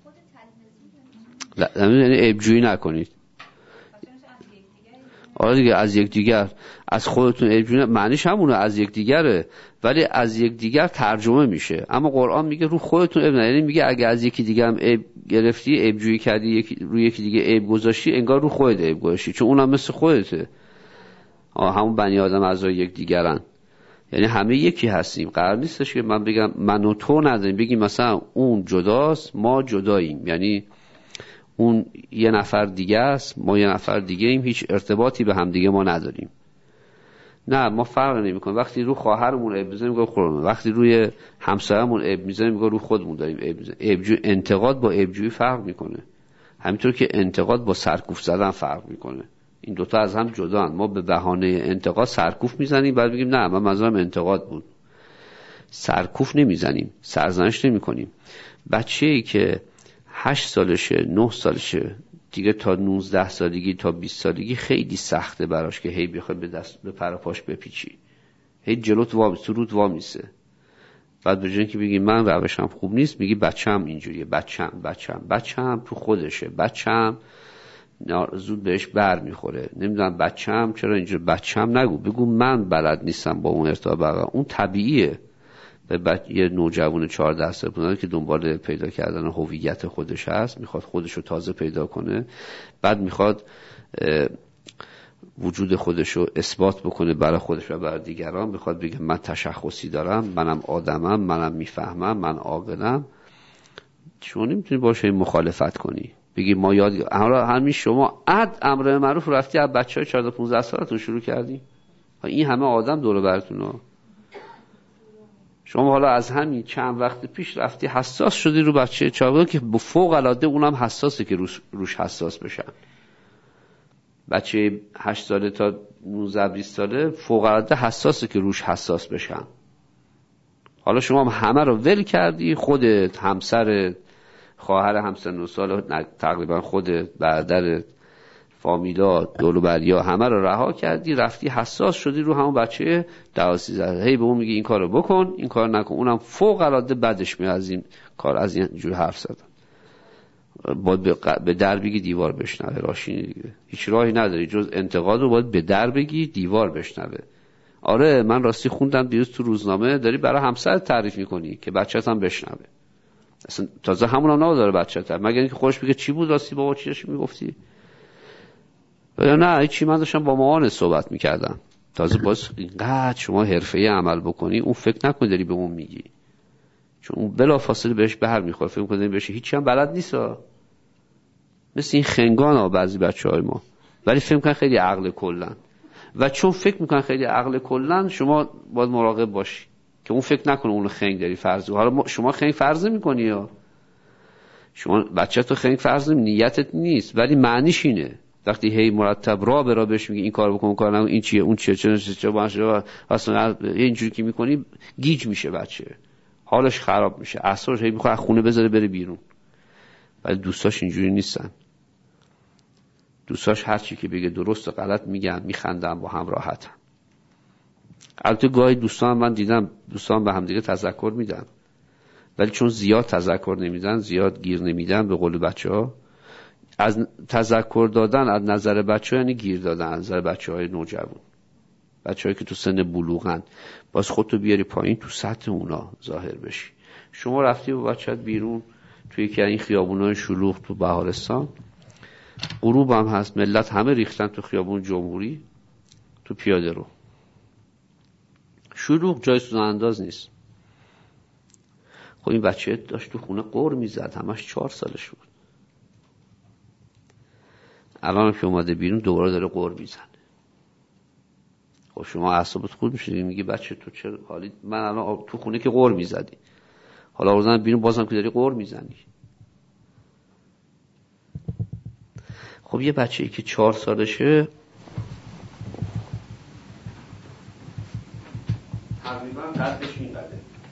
یعنی عیب جویی نکنید. آره دیگه، از یک دیگر، از خودتون عیب جویی، معنیش همونه، از یک دیگره، ولی از یک دیگر ترجمه میشه. اما قرآن میگه رو خودتون عیب نه، یعنی میگه اگه از یکی دیگه هم عیب گرفتی، عیب جویی کردی، یکی روی یکی دیگه عیب گذاشتی، انگار رو خودت عیب گذاشتی، چون اونم مثل خودته. آه همون بنی آدم اعضای یک دیگرن، یعنی همه یکی هستیم. قرار نیستش که من بگم من و تو نداریم، بگیم مثلا اون جداست ما جداییم، یعنی اون یه نفر دیگه است ما یه نفر دیگه ایم، هیچ ارتباطی به هم دیگه ما نداریم. نه، ما فرق نمی‌کنه. وقتی رو خواهرمون عیب می‌زنیم میگه خودمون، وقتی روی همسایه‌مون عیب می‌زنیم میگه رو خودمون داریم عیب می‌زنیم. عیب‌جویی، انتقاد با عیب‌جویی فرق می‌کنه، همینطور که انتقاد با سرکوف زدن فرق می‌کنه. این دوتا از هم جداست. ما به بهانه انتقاد سرکوف می‌زنیم، بعد میگیم نه من منظورم انتقاد بود. سرکوف نمی‌زنیم، سرزنش نمی‌کنیم. بچه‌ای که هشت سالشه، نه سالشه، دیگه تا نوزده سالگی تا بیست سالگی خیلی سخته براش که هی بخواد به دست به پر پاش بپیچی، هی جلوت وا میسه، رود وا میسه. بعد به جای که بگی من روشم خوب نیست، میگی بچه‌م اینجوریه، بچه‌م بچه‌م بچه‌م تو خودشه، بچه‌م زود بهش بر میخوره، نمیدونم بچه‌م چرا اینجوری. بچه‌م نگو، بگو من بلد نیستم با اون ارتباط برقرار. اون طبیعیه. به بچه یه نوجوان چهارده ساله که دنبال پیدا کردن هویت خودش هست، میخواد خودش رو تازه پیدا کنه، بعد میخواد وجود خودش رو اثبات بکنه برای خودش و برای دیگران، میخواد بگه من تشخصی دارم، منم آدمم، منم میفهمم، من عاقلم. شما نمیتونی باشه مخالفت کنی، بگی ما یاد همین شما عد امر معروف رفتی از بچهای چهارده پانزده سالتون شروع کردی، این همه آدم دور و براتون. شما حالا از همین چند وقت پیش رفتی حساس شدی رو بچه چهارده که به فوق العاده اونم حساسه که روش, روش حساس بشن. بچه هشت ساله تا نوزده بیست ساله فوق العاده حساسه که روش حساس بشن. حالا شما همه رو ول کردی، خودت، همسرت، خواهر همسن و سال، تقریبا خودت، برادرت، فامیلا، دور و بریا، همه رو رها کردی، رفتی حساس شدی رو همون بچه دوازده سیزده. هی به اون میگی این کارو بکن، این کار نکن، اونم فوق العاده بدش میاد از این کار، از این جور حرف زدن. باید به در بگی دیوار بشنوه، راشینی دیگه هیچ راهی نداری جز انتقاد رو باید به در بگی دیوار بشنوه. آره من راستی خوندم دیروز تو روزنامه داری برای همسر تعریف میکنی که بچه‌ت هم بشنوه. اصلا تازه همون هم نداره بچه‌ت، مگر اینکه خودش بگه چی بود راستی بابا چیش میگفتی؟ یا نه هیچی، من داشتم با مامان صحبت میکردم. تازه باز اینقدر شما حرفه‌ای عمل بکنی، اون فکر نکن داری به اون میگی، چون اون بلافاصله بهش بر میخوره، فکر میکنه بهش هیچی هم بلد نیستا، مثل این خنگان ها بعضی بچهای ما، ولی فکر میکنن خیلی عقل کلن. و چون فکر میکنن خیلی عقل کلن، شما باید مراقب باشی که اون فکر نکنه اون خنگ داری فرض. حالا شما خنگ فرض میکنی، یا شما بچه‌تو خنگ فرض نمی، نیتت نیست، ولی معنیش اینه. وقتی هی مرتب را به را بهش میگی این کار بکن، اون کار نکن، این چیه اون چیه چه چه باشه، اصلا اینجوری که میکنی گیج میشه بچه، حالش خراب میشه، اعصابش هی میخواد خونه بذاره بره بیرون. ولی دوستاش اینجوری نیستن. دوستاش هر چی که بگه درست و غلط میگن، میخندن، با هم راحتن. البته گاهی دوستان من دیدم دوستان به هم دیگه تذکر میدن، ولی چون زیاد تذکر نمیدن، زیاد گیر نمیدن، به قول بچه‌ها از تذکر دادن از نظر بچه‌ها یعنی گیر دادن از نظر بچه‌های نوجوان، بچه‌هایی که تو سن بلوغن. باز خودتو بیاری پایین تو سطح اونا ظاهر بشی. شما رفتی با بچه‌ت بیرون توی یکی از این خیابونای شلوغ تو بهارستان، غروب هم هست، ملت همه ریختن تو خیابون جمهوری، تو پیاده رو شلوغ، جای سوزن انداز نیست. خب این بچه داشت تو خونه قر میزد، همش چهار سالش بود. الان که اومده بیرون دوباره داره قر میزنه. خب شما اعصابت خود میشه، میگی بچه تو چرا حالی من الان تو خونه که قر میزدی، حالا آوردن بیرون بازم که داری قر میزنی. خب یه بچه‌ای که چهار سالشه تقریبا قدش اینقدره،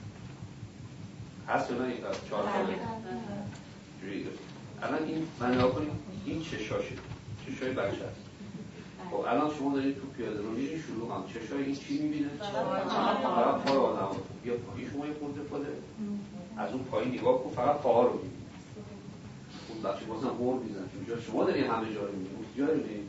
هست یا نه این چهار ساله جوری الان این من نگاه کنید این چشاشه چشای بچه هست. خب الان شما دارید تو پیاده رو میرین شروع هم چشای این چی میبینه؟ فقط پای آدم یا پای شما یه خورده پاده از اون پایین نگاه کن فقط پاها رو میبینی. اون بچه بازم غور میزن چون شما دارید همه جا رو میبینی اون جا رو میبینی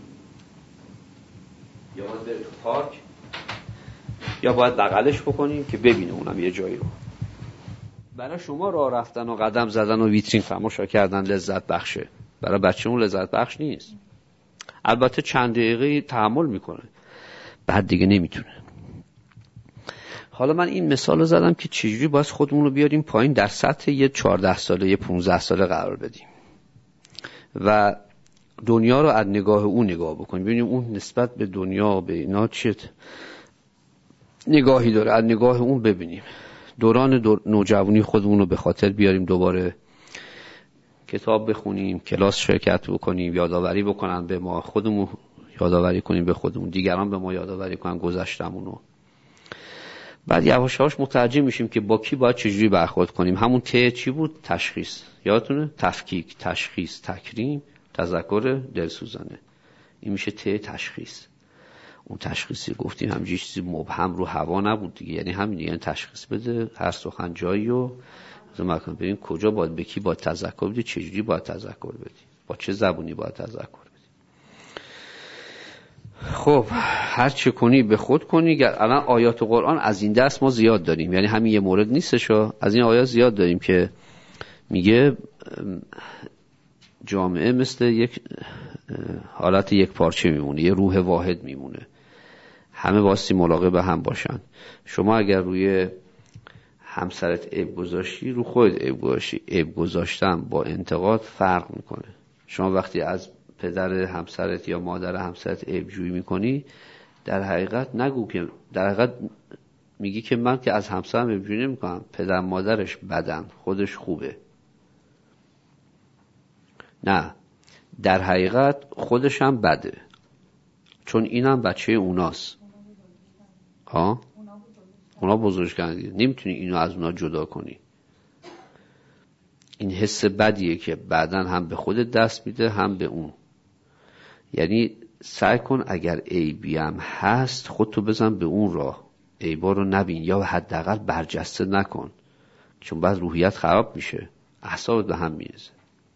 یا باید بره تو پارک یا باید بغلش بکنیم که ببینه اونم یه جایی رو. برای شما راه رفتن و قدم زدن و ویترین تماشا کردن لذت بخشه، برای بچه اون لذت بخش نیست. البته چند دقیقه تحمل میکنه بعد دیگه نمیتونه. حالا من این مثال رو زدم که چجوری باید خودمون رو بیاریم پایین در سطح یه چهارده ساله یه پونزده ساله قرار بدیم و دنیا رو از نگاه اون نگاه بکنیم، ببینیم اون نسبت به دنیا به اینا چه نگاهی داره، از نگاه اون ببینیم. دوران دور نوجوانی خودمون رو به خاطر بیاریم، دوباره کتاب بخونیم، کلاس شرکت بکنیم، یادآوری بکنن به ما، خودمون یادآوری کنیم به خودمون، دیگران به ما یادآوری کنن گذشتمون رو. بعد یواش یواش متوجه میشیم که با کی باید چجوری برخورد کنیم. همون ته چی بود؟ تشخیص. یادتونه؟ تفکیک، تشخیص، تکریم، تذکر، دلسوزانه. این میشه ته تشخیص. اون تشخیصی گفتیم همینجوری چیزی مبهم رو هوا نبود دیگه، یعنی همین دیگه، یعنی تشخیص بده هر سخن جایی و مثلا ببین کجا باید به کی باید تذکر بدی، چجوری باید تذکر بدی، با چه زبونی باید تذکر بدی. خب هر چه کنی به خود کنی. الان آیات قرآن از این دست ما زیاد داریم، یعنی همین یه مورد نیستش، از این آیات زیاد داریم که میگه جامعه مثل یک حالت یک پارچه میمونه، یه روح واحد میمونه، همه واسه ملاقه به هم باشن. شما اگر روی همسرت عیب گذاشتی، رو خودت عیب گذاشتی. عیب گذاشتن با انتقاد فرق میکنه. شما وقتی از پدر همسرت یا مادر همسرت عیب جویی میکنی، در حقیقت نگو که در حقیقت میگی که من که از همسرم عیب جویی نمیکنم، پدر مادرش بدن، خودش خوبه. نه، در حقیقت خودش هم بده، چون اینم بچه اوناست. ها؟ اونا بزرگ کردن، نمیتونی اینو از اونا جدا کنی. این حس بدیه که بعدن هم به خودت دست میده هم به اون. یعنی سعی کن اگر عیبی هم هست خودتو بزن به اون راه، عیبا رو نبین یا حداقل برجسته نکن، چون بعد روحیت خراب میشه، اعصابت به هم میریزه.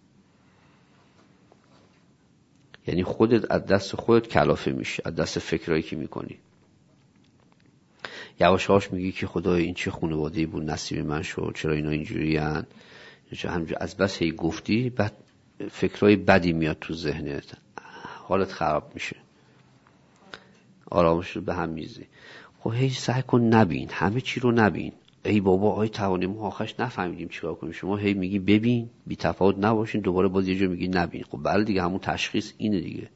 یعنی خودت از دست خودت کلافه میشه، از دست فکرایی که میکنی. یواش یواش میگی که خدای این چه خانواده‌ای بود نصیب من شد، چرا اینا اینجوری ان، چرا همینجوری. از بس هی گفتی بعد فکرای بدی میاد تو ذهنت، حالت خراب میشه، آرامش رو به هم میزی. خب هی سعی کن نبین، همه چی رو نبین. ای بابا آی توانی ما آخرش نفهمیدیم چیکار کنیم. شما هی میگی ببین، بی تفاوت نباشین، دوباره باز یه جا میگی نبین. خب بله دیگه، همون تشخیص اینه دیگه.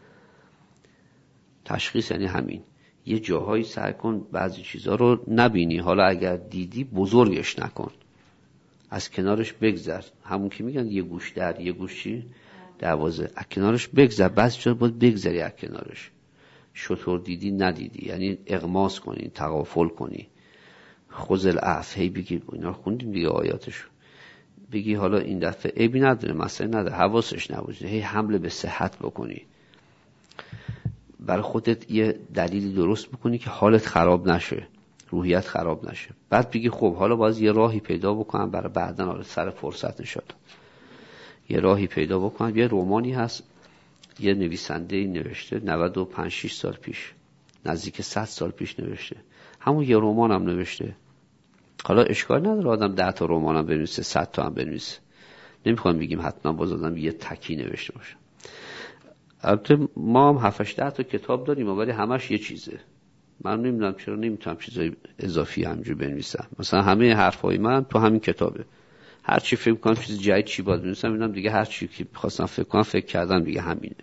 تشخیص یعنی همین. یه جاهایی سعی کن بعضی چیزا رو نبینی، حالا اگر دیدی بزرگش نکن، از کنارش بگذر. همون که میگن یه گوش در یه گوشی دروازه، از کنارش بگذر. بعضی چیزا باید بگذری از کنارش. شطور دیدی ندیدی، یعنی اغماس کنی، تغافل کنی. خذل عفو، هی بگی اینا خوندیم دیگه آیاتشو، بگی حالا این دفعه عیبی نداره، مسئله نداره، حواسش نباشه، هی حمله به صحت بکنی، برای خودت یه دلیلی درست بکنی که حالت خراب نشه، روحیت خراب نشه. بعد بگی خب حالا باز یه راهی پیدا بکنم برای بعدن، حالا سر فرصت نشد یه راهی پیدا بکنم. یه رمانی هست یه نویسنده نوشته نود و پنج شش سال پیش، نزدیک صد سال پیش نوشته، همون یه رمان هم نوشته. حالا اشکال نداره آدم ده تا رمان هم بنویسه، صد تا هم بنویسه، نمیخوام بگیم حتما باز آدم یه تکی نوشته باشه. البته ما هم هفت هشت تا کتاب داریم ولی همش یه چیزه. من نمیدونم چرا نمیتونم چیزای اضافی همینجوری بنویسم. مثلا همه حرفای من تو همین کتابه، هر چی فکر کنم چیز جدید چی باید بنویسم، اینم دیگه هر چی که خواستم فکر کنم فکر کردم دیگه همینه.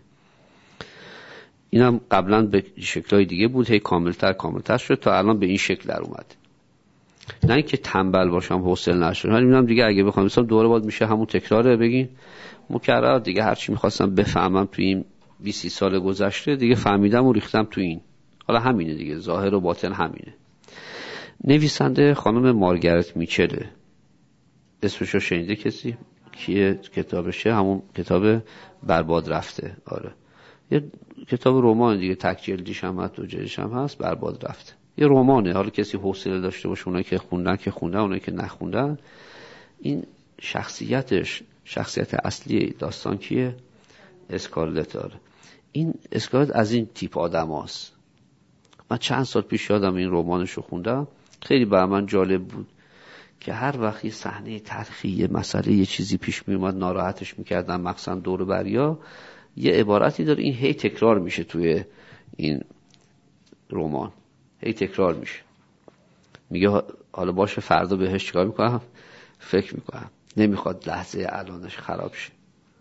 اینم قبلا به شکل‌های دیگه بود، هی کاملتر کاملتر شد تا الان به این شکل در اومد. نه اینکه تنبل باشم حوصله نشه، اینم دیگه اگه بخوام مثلا دوباره باید میشه همون تکراره، بگین مکرر دیگه. هر چی می‌خواستم بفهمم تو این بیست سال گذشته دیگه فهمیدم و ریختم تو این. حالا همینه دیگه، ظاهر و باطن همینه. نویسنده خانم مارگرت میچله، اسمشو شنیده کسی؟ کیه کتابشه؟ همون کتاب برباد رفته. آره یه کتاب رمان دیگه، تک جلدیش هم هست، دو جلدیش هم هست، برباد رفته. یه رمانه، حالا کسی حوصله داشته باشه، اونایی که خوندن که خوندن، اونایی که نخوندن. این شخصیتش، شخصیت اصلی داستان کیه؟ اسکارلت. آره این اسکارلت از این تیپ آدم هست. من چند سال پیش یادم این رمانش رو خوندم، خیلی برای من جالب بود که هر وقت یه صحنه تلخی، یه مسئله، یه چیزی پیش می اومد ناراحتش میکردن، مخصوصا دور بریا، یه عبارتی داره این هی تکرار میشه توی این رمان، هی تکرار میشه. میگه حالا باشه فردا بهش چیکار میکنم؟ فکر میکنم. نمیخواد لحظه الانش خراب شه،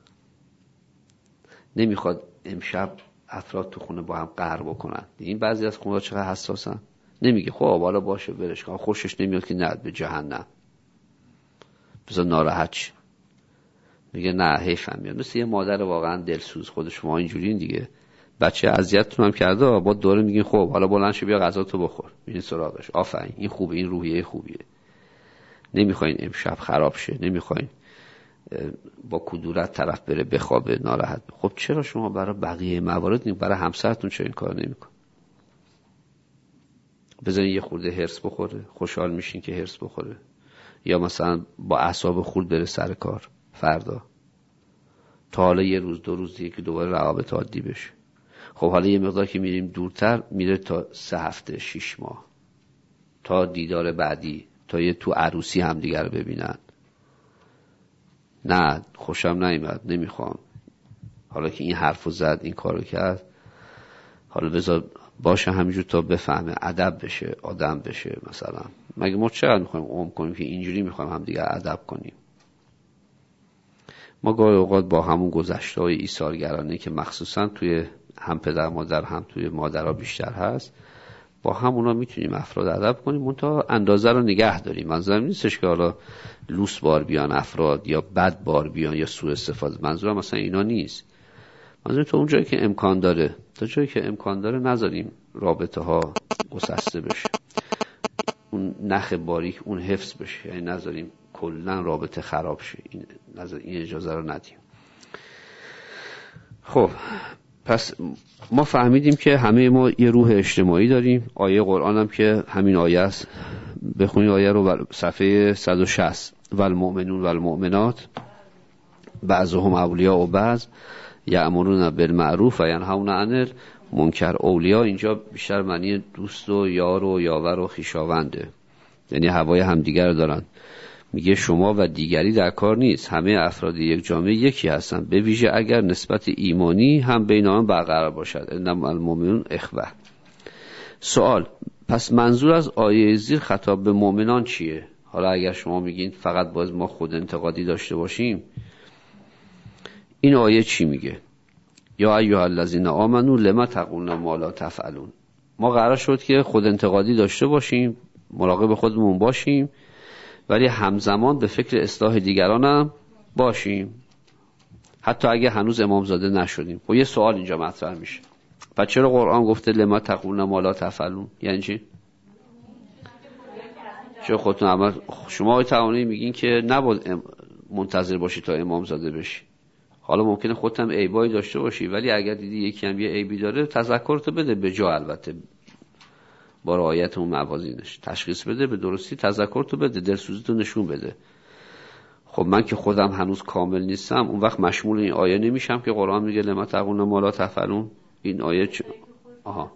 نمیخواد امشب افراد تو خونه با هم قهر بکنن. این بعضی از خونه‌ها چقدر حساسن. نمیگه خب حالا باشه برش کن، خوشش نمیاد که نه به جهنم، بذار ناراحت شه. میگه نه حیفم میاد. مثل یه مادر واقعا دلسوز، خود شما اینجورین دیگه، بچه اذیتتون هم کرده، با دوره میگین خب حالا بلند شو بیا غذا تو بخور، میرین سراغش. آفرین، این خوبه، این روحیه خوبیه. نمیخواین امشب خراب شه، نمیخواین با کدورت طرف بره بخوابه ناراحت. خب چرا شما برای بقیه موارد نمی برای همسرتون چرا این کار نمیکن؟ بذارین یه خورده هرس بخوره، خوشحال میشین که هرس بخوره، یا مثلا با اعصاب خورد بره سر کار فردا، تا حالا یه روز دو روز دیگه که دوباره روابط عادی بشه. خب حالا یه مقدار که میریم دورتر، میره تا سه هفته شیش ماه، تا دیدار بعدی، تا یه تو عروسی هم دیگر رو ببینن. نه خوشم نیامد، نمیخوام، حالا که این حرفو زد، این کارو کرد، حالا بذار باشه همینجور تا بفهمه، ادب بشه، آدم بشه. مثلا مگه ما چقدر میخوایم عمر کنیم که اینجوری میخوایم هم دیگه ادب کنیم؟ ما گاهی اوقات با همون گذشته‌های ایثارگرانه که مخصوصا توی هم پدر مادر هم توی مادرها بیشتر هست، با همونا میتونیم افراد ادب کنیم، منتها اندازه رو نگه داریم. منظورم نیستش که حالا لوس بار بیان افراد، یا بد بار بیان، یا سوء استفاده. منظورم مثلا اینا نیست. منظورم تا اون جایی که امکان داره، تا جایی که امکان داره نذاریم رابطه ها گسسته بشه، اون نخ باریک اون حفظ بشه، یعنی نذاریم کلا رابطه خراب شه. این نظر این اجازه رو ندیم. خب پس ما فهمیدیم که همه ما یه روح اجتماعی داریم. آیه قرآن هم که همین آیه است، بخونید آیه رو، صفحه صد و شصت. والمؤمنون والمؤمنات بعضهم اولیاء بعض یأمرون بالمعروف و ینهون عن المنکر. اولیاء اینجا بیشتر معنی دوست و یار و یاور و خویشاونده، یعنی هوای همدیگر دارن. میگه شما و دیگری در کار نیست، همه افراد یک جامعه یکی هستن، به ویژه اگر نسبت ایمانی هم بین آن برقرار باشد. انما المؤمنون اخوه. سوال: پس منظور از آیه زیر خطاب به مؤمنان چیه؟ حالا اگر شما میگین فقط باز ما خود انتقادی داشته باشیم، این آیه چی میگه؟ یا ایها الذین آمنوا لما تقولون ما لا تفعلون. ما قرار شد که خود انتقادی داشته باشیم، مراقب خودمون باشیم، ولی همزمان به فکر اصلاح دیگران هم باشیم، حتی اگه هنوز امامزاده نشدیم. خب یه سوال اینجا مطرح میشه، پس چرا قرآن گفته لما تقولون ما لا تفعلون؟ یعنی چی؟ چرا خودتون عمل شما های توانایی میگین که نباید منتظر باشی تا امامزاده بشی. حالا ممکنه خودت هم عیبایی داشته باشی، ولی اگر دیدی یکی هم یه عیبی داره، تذکرتو بده به جا، البته با رعایت اون موازینش تشخیص بده، به درستی تذکرتو بده، دلسوزیتو نشون بده. خب من که خودم هنوز کامل نیستم، اون وقت مشمول این آیه نمیشم که قرآن میگه لما تقولون ما لا تفعلون. این آیه چ... آها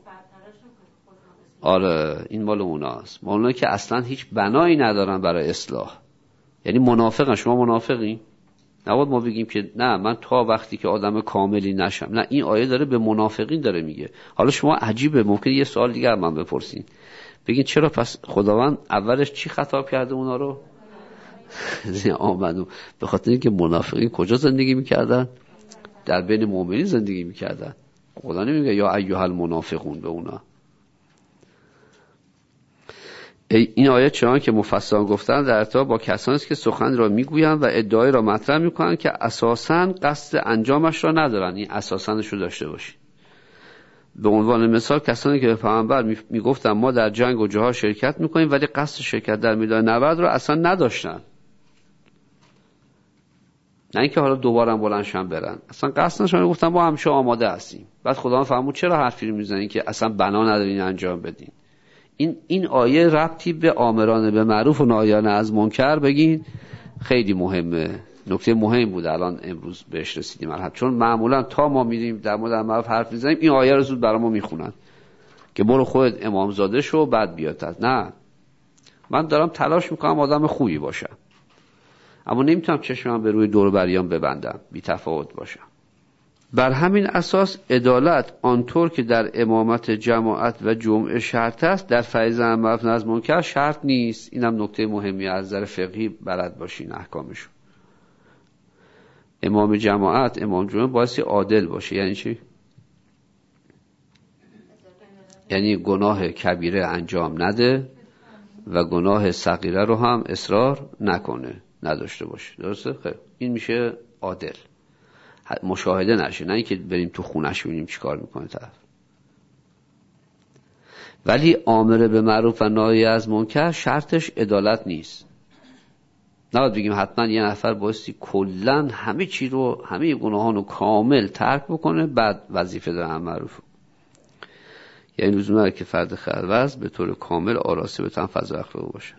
آره این مال اوناست، مال اونایی که اصلا هیچ بنایی ندارن برای اصلاح، یعنی منافقن. شما منافقین؟ نباید ما بگیم که نه من تا وقتی که آدم کاملی نشم. نه، این آیه داره به منافقین داره میگه. حالا شما عجیبه، ممکن یه سوال دیگه من بپرسین، بگین چرا پس خداوند اولش چی خطاب کرده اونا رو؟ آمنو. به خاطر اینکه منافقین کجا زندگی میکردن؟ در بین مؤمنین زندگی میکردن. خدا نمیگه یا ایها المنافقون به اونا. این آیه چنان که مفسران گفتن در ارتباط با کسانی است که سخن را میگویند و ادعای را مطرح میکنند که اساساً قصد انجامش را ندارند. این اساساًش رو داشته باشید. به عنوان مثال کسانی که به پیامبر میگفتن ما در جنگ و جهاد شرکت میکنیم، ولی قصد شرکت در میدان نبرد را اصلا نداشتن. نه اینکه حالا دوباره بلندشن برن. اصلا قصد نشون گفتن ما همیشه آماده هستیم. بعد خدا فرمود چرا حرفی رو میزنین که اصلا بنا ندارین انجام بدین. این این آیه ربطی به آمران به معروف و ناهیان از منکر بگین خیلی مهمه. نکته مهم بود الان امروز بهش رسیدیم. البته چون معمولا تا ما میریم در مورد معروف حرف میزنیم این آیه رو زود برامون میخونن که برو خودت امامزاده شو بعد بیاد. نه، من دارم تلاش میکنم آدم خوبی باشم، اما نمیتونم چشمم به روی دور و بریام ببندم، بی تفاوت باشم. بر همین اساس عدالت آنطور که در امامت جماعت و جمعه شرط است، در فریضه امر معروف نهی از منکر شرط نیست. اینم نکته مهمی از نظر فقهی بلد باشین احکامشو. امام جماعت، امام جمعه بایستی عادل باشه. یعنی چی؟ یعنی گناه کبیره انجام نده و گناه صغیره رو هم اصرار نکنه، نداشته باشه. درسته؟ خیلی این میشه عادل. مشاهده نشه، نه اینکه بریم تو خونش ببینیم چیکار میکنه طرف. ولی آمر به معروف و ناهی از منکر شرطش عدالت نیست. نباید بگیم حتما یه نفر بایستی کلن همه چی رو، همه گناهان رو کامل ترک بکنه بعد وظیفه داره امر معروف. یعنی لزوم نداره که فرد خلوت به طور کامل آراسته بتونه فضا اخلاق باشه.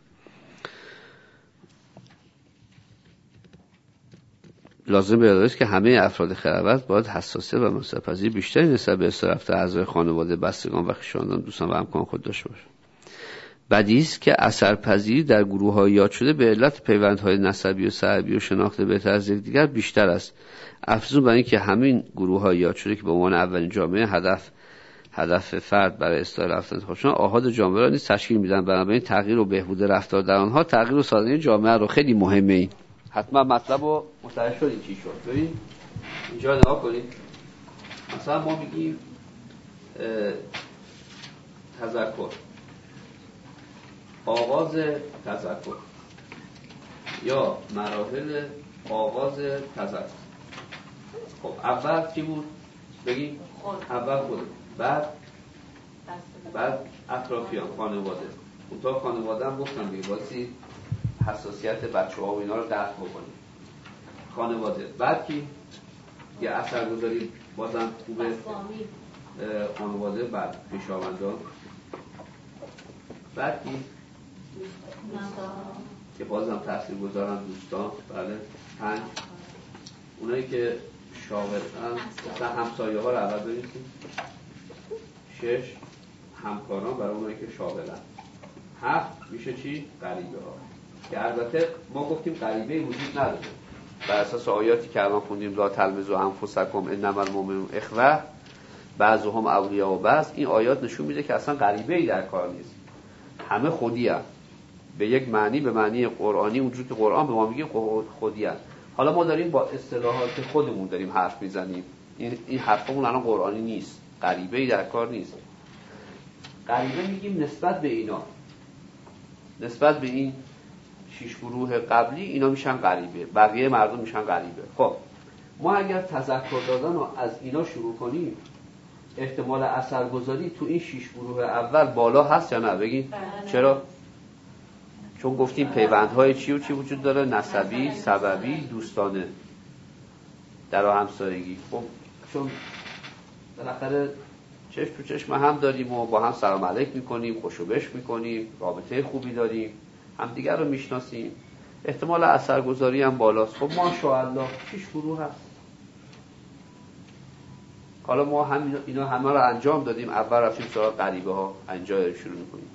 لازم به یاد که همه افراد خلوت باید حساسیت و مسئولیت‌پذیری بیشتری نسبت به استرافت اعضای خانواده، بستگان و خویشاوندان، دوستان و همکاران خود داشته باشه. بدیهی است که اثرپذیری در گروه‌های یاد شده به علت پیوندهای نسبی و صحبی و شناخت بهتر از یکدیگر بیشتر است. افزون بر این که همین گروه‌های یاد شده که به عنوان اولین جامعه هدف هدف فرد برای اصلاح رفتار خودشون آحاد جامعه را نیز تشکیل میدن. بنابراین تغییر و بهبود رفتار در آنها تغییر و سازنده جامعه رو خیلی مهمه. این حتما مطلب رو متوجه شدین چی شد. ببین اینجا نگاه کنید، مثلا ما میگیم تذکر، آغاز تذکر یا مراحل آغاز تذکر. خب اول چی بود؟ بگیم اول خود، بعد بعد اطرافیان، خانواده. اونتا خانواده هم گفتم دیگه باسی حساسیت بچه ها و اینا رو درک بکنیم. خانواده، بعد کی؟ یه اثرگذاری بازم خوبه خانواده، بعد خویشاوندان، بعد کی؟ که بازم تأثیر گذارن دوستان. بله. پنج اونایی که شاغلن، مثلا همسایه ها رو اول بنویسیم. شش همکاران برای اونایی که شاغلن. هفت میشه چی؟ غریبه ها، که البته ما گفتیم غریبه وجود نداره. بر اساس آیاتی که الان خوندیم لا تلمزوا انفسکم انما المؤمنون اخوه بعضهم اولیاء و بعض، این آیات نشون میده که اصلا غریبه‌ای در کار نیست، همه خودی هست. به یک معنی، به معنی قرآنی، اونجوری که قرآن به ما میگه خودی هست. حالا ما داریم با اصطلاحات خودمون داریم حرف میزنیم. این این حرفمون الان قرآنی نیست، غریبه‌ای در کار نیست. غریبه میگیم نسبت به اینا، نسبت به این شش گروه قبلی اینا میشن غریبه، بقیه مردم میشن غریبه. خب ما اگر تذکر دادن رو از اینا شروع کنیم، احتمال اثرگذاری تو این شش گروه اول بالا هست یا نه؟ بگین چرا؟ چون گفتیم پیوندهای چی و چی وجود داره؟ نسبی، سببی، دوستانه، در همسایگی. خب چون بالاخره چشم تو چشم هم داریم و با هم سلام علیک میکنیم، خوشو بش میکنیم، رابطه خوبی داریم، هم دیگر رو میشناسیم، احتمال اثرگذاری هم بالاست. خب ماشاءالله شش گروه هست. حالا ما هم اینا همه رو انجام دادیم، اول رفتیم سراغ غریبه ها، انجام شروع میکنیم.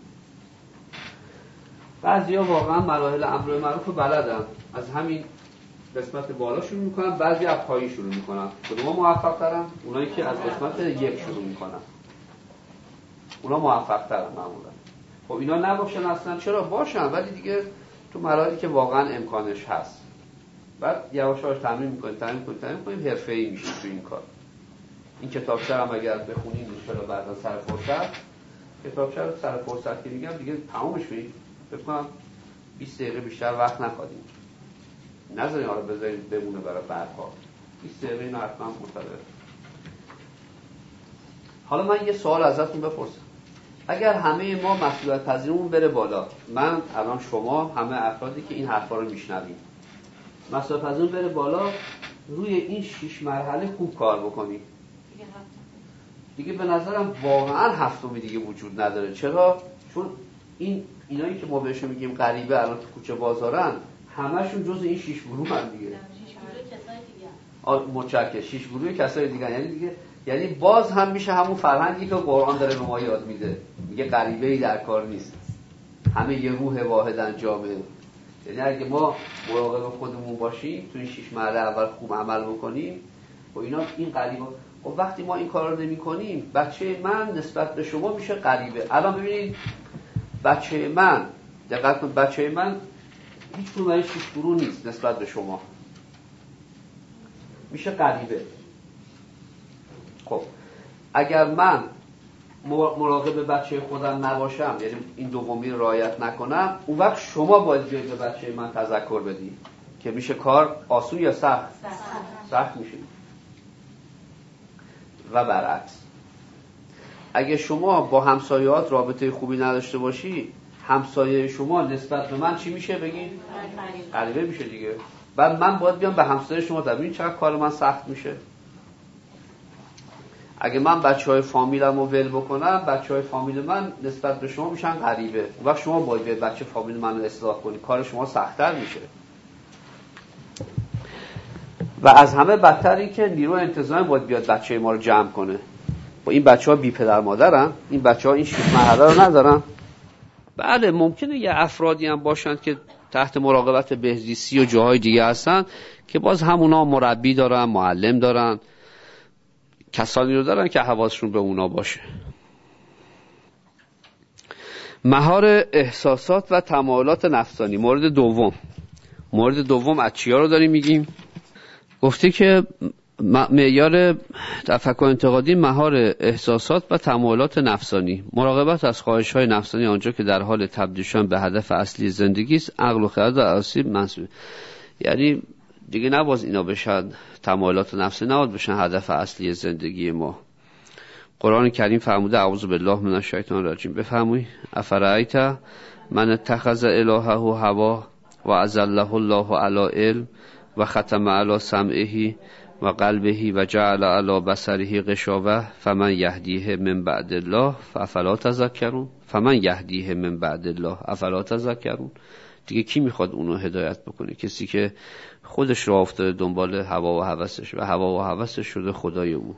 بعضیا واقعا مراحل امر معروف رو بلدن، از همین قسمت بالا شروع میکنن، بعضی از پایین شروع میکنن. کدوم موفق ترن؟ اونایی که از قسمت یک شروع میکنن، اونا موفق ترن معمولا. خب اینا نباشن اصلا، چرا باشن ولی دیگه تو مراحلی که واقعا امکانش هست. بعد یواش یواش تمرین میکنیم تمرین میکنیم تمرین میکنیم حرفه‌ای میشیم تو این کار. این کتابچه هم اگر بخونیم ان شاءالله بعدا سر فرصت، کتابچه رو سر فرصت که میگم دیگه تمامش کنیم، فکر کنم بیست دقیقه بیشتر وقت نخواهیم. نذارین آره بذارید بمونه برای بعدها. بیست دقیقه اینو حتما مطالعه. حالا من یه سوال ازتون بپرسم. اگر همه ما مسئولیت پذیریمون بره بالا، من الان شما همه افرادی که این حرفا رو میشنویم، مصرف از اون بره بالا، روی این شش مرحله خوب کار بکنی. دیگه به نظرم واقعا هفتمی دیگه وجود نداره. چرا؟ چون این اینایی که ما بهشون میگیم غریبه الان تو کوچه بازارن، همشون جز این شش گروه هم دیگه. آ متشکرم. شش گروه کسای دیگه، یعنی دیگه یعنی باز هم میشه همون فرهنگی که قرآن داره به ما یاد میده، میگه غریبه‌ای در کار نیست، همه یه روح واحد انجامه. یعنی اگه ما مراقب خودمون باشیم، تو این شش مرحله اول خوب عمل بکنیم و اینا، این غریبه. و وقتی ما این کار رو نمی کنیم، بچه من نسبت به شما میشه غریبه. الان ببینید بچه من، دقت کن، بچه من هیچ کدوم از شش گروه نیست نسبت به شما، میشه غریبه. خب اگر من مراقب بچه خودم نباشم، یعنی این دومی رو رعایت نکنم، اون وقت شما باید بیاید به بچه من تذکر بدید که میشه کار آسون یا سخت؟ سخت میشه. و برعکس، اگه شما با همسایه‌هات رابطه خوبی نداشته باشی، همسایه شما نسبت به من چی میشه؟ بگید غریبه میشه دیگه. بعد من باید بیام به همسایه شما، ببین چقدر کار من سخت میشه. اگه من بچهای فامیلمو ول بکنم، بچهای فامیل من نسبت به شما میشن غریبه. اون وقت شما باید بیاید بچه فامیل منو اصلاح کنی، کار شما سخت‌تر میشه. و از همه بدتر این که نیرو انتظامی باید بیاد بچه ما رو جمع کنه. با این بچه‌ها بی پدر مادرن، این بچه‌ها این شش مرحله رو ندارن. بله ممکنه یه افرادی هم باشن که تحت مراقبت بهزیستی و جاهای دیگه هستن که باز همونا مربی دارن، معلم دارن، کسانی رو دارن که حواسشون به اونا باشه. مهار احساسات و تمایلات نفسانی. مورد دوم مورد دوم از چیا رو داریم میگیم؟ گفته که معیار تفکر انتقادی مهار احساسات و تمایلات نفسانی، مراقبت از خواهش‌های نفسانی آنجا که در حال تبدیل شدن به هدف اصلی زندگی است، عقل و خرد و آسیب منصوب. یعنی دیگه نباز اینا بشن تمایلات نفسانی، نباید بشن هدف اصلی زندگی ما. قرآن کریم فرموده اعوذ بالله من الشیطان الرجیم. بفرمایید افرایت من اتخذ الهه هوا و اضله الله علی علم و ختم علی سمعه و قلبه و جعل علی بصره غشاوه فمن یهدیه من بعد الله افلا تذکرون. فمن یهدیه من بعد الله افلا تذکرون. دیگه کی میخواد اونو هدایت بکنه؟ کسی که خودش راه افتاده دنبال هوا و هوسش و هوا و هوسش شده خدای او.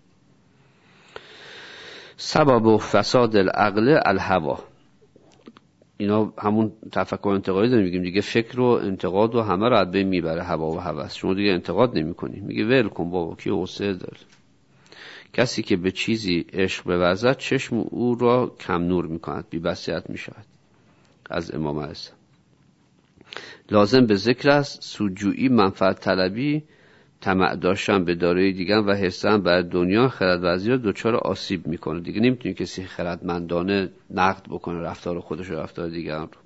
سبب فساد العقل الهوا. اینا همون تفکر انتقادی داریم میگیم دیگه، فکر و انتقاد و همه رو از بین میبره هوا و هوس. شما دیگه انتقاد نمی‌کنی، میگه ول کن بابا، کی حوصله داره. کسی که به چیزی عشق بورزد چشم او را کم نور میکند، بی بصیرت میشود. از امام علیه السلام. لازم به ذکر است سودجویی، منفعت طلبی، طمع داشتن به دارایی دیگران و حرص بر دنیا خردورزی را دچار آسیب میکنه. دیگه نمیتونه کسی خردمندانه نقد بکنه رفتار خودش و رفتار دیگران رو.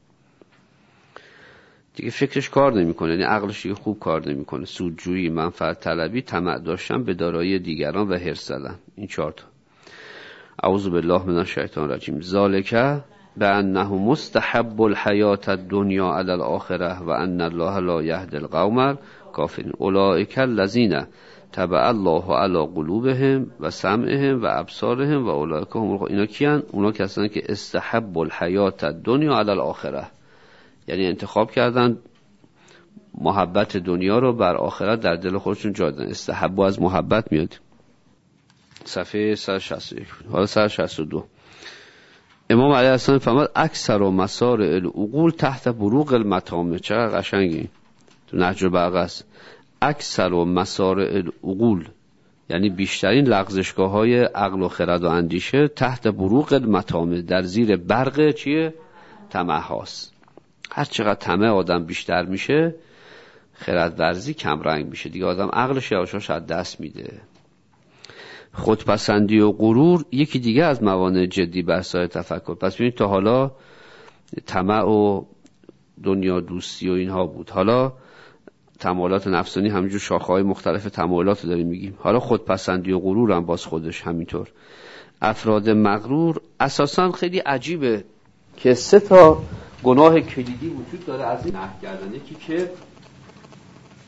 دیگه فکرش کار نمیکنه، یعنی عقلش دیگه خوب کار نمیکنه. سودجویی، منفعت طلبی، طمع داشتن به دارایی دیگران و حرص زدن. این چهار تا. اعوذ بالله من الشیطان الرجیم. ذالک بأنه مستحب الحیات الدنیا علی الاخره و ان الله لا یهدی القوم الکافرین. اولئک الذین طبع الله علی قلوبهم و سمعهم و ابصارهم و اولئک هم الغافلون. اینا کیان؟ اونا کسانی که استحب الحیات الدنیا علی الاخره، یعنی انتخاب کردن محبت دنیا رو بر آخرت در دل خودشون جا دادن. استحب از محبت میاد. صفحه صد و شصت و یک. حالا صد و شصت و دو. امام علیه السلام فرمود اکثر و مسار العقول تحت بروق المطامع. چقدر قشنگی تو نهج البلاغه است. اکثر و مسار العقول یعنی بیشترین لغزشگاه های عقل و خرد و اندیشه تحت بروق المطامع، در زیر برق چیه؟ طمع هاست. هر چقدر طمع آدم بیشتر میشه، خرد ورزی کم رنگ میشه دیگه، آدم عقلش یواشاش از دست میده. خودپسندی و غرور یکی دیگه از موانع جدی بحث‌های تفکر. پس ببینید تا حالا طمع و دنیا دوستی و اینها بود، حالا تمایلات نفسانی همینجور شاخه‌های مختلف تمایلات داریم میگیم. حالا خودپسندی و غرور هم باز خودش همینطور. افراد مغرور اساساً خیلی عجیبه که سه تا گناه کلیدی وجود داره از این نهی کردن. یکی که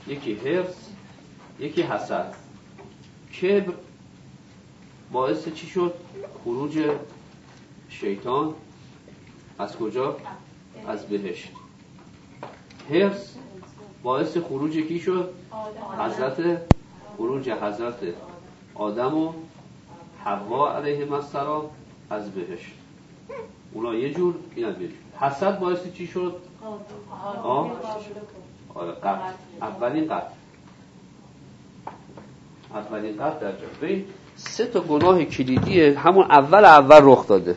یکی حرص، یکی حسد. کبر باعث چی شد؟ خروج شیطان از کجا؟ از بهشت. حرص باعث خروج کی شد؟ حضرت خروج حضرت آدم و حوا علیهم السلام از بهشت. اونا یه جور، اینا یه جور. حسد باعث چی شد؟ آه؟ آره قتل. اولین قتل. اولین قتل در جا. ببین سه تا گناه کلیدیه همون اول اول رخ داده.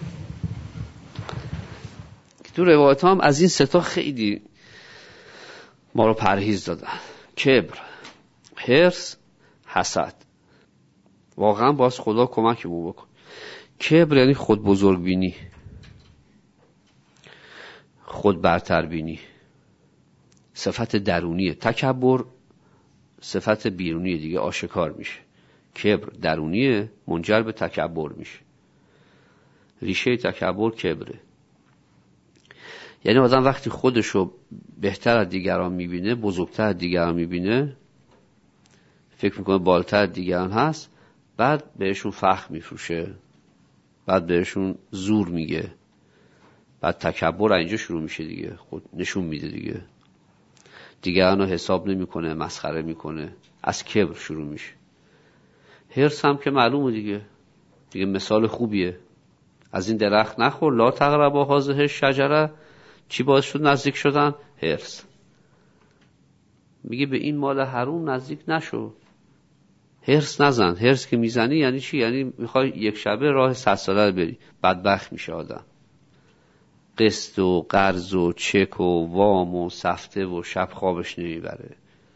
تو روایت هم از این سه تا خیلی ما رو پرهیز دادن. کبر، حرص، حسد. واقعا باز خدا کمکمون بکن. کبر یعنی خود بزرگ بینی، خود برتر بینی، صفت درونیه. تکبر صفت بیرونیه دیگه، آشکار میشه. کبر درونیه، منجر به تکبر میشه. ریشه تکبر کبره. یعنی آدم وقتی خودشو بهتر از دیگران میبینه، بزرگتر از دیگران میبینه، فکر میکنه بالاتر از دیگران هست، بعد بهشون فخر میفروشه، بعد بهشون زور میگه، بعد تکبر اینجا شروع میشه دیگه، خود نشون میده دیگه، دیگران رو حساب نمیکنه، مسخره میکنه. از کبر شروع میشه. حرص هم که معلومه دیگه، دیگه مثال خوبیه. از این درخت نخور، لا تقربا هذه الشجره. چی باعث شد نزدیک شدن؟ حرص. میگه به این مال حروم نزدیک نشو، حرص نزن. حرص که میزنی یعنی چی؟ یعنی میخوای یک شبه راه صد ساله بری، بدبخت میشه آدم. قسط و قرض و چک و وام و سفته و شب خوابش نمیبره،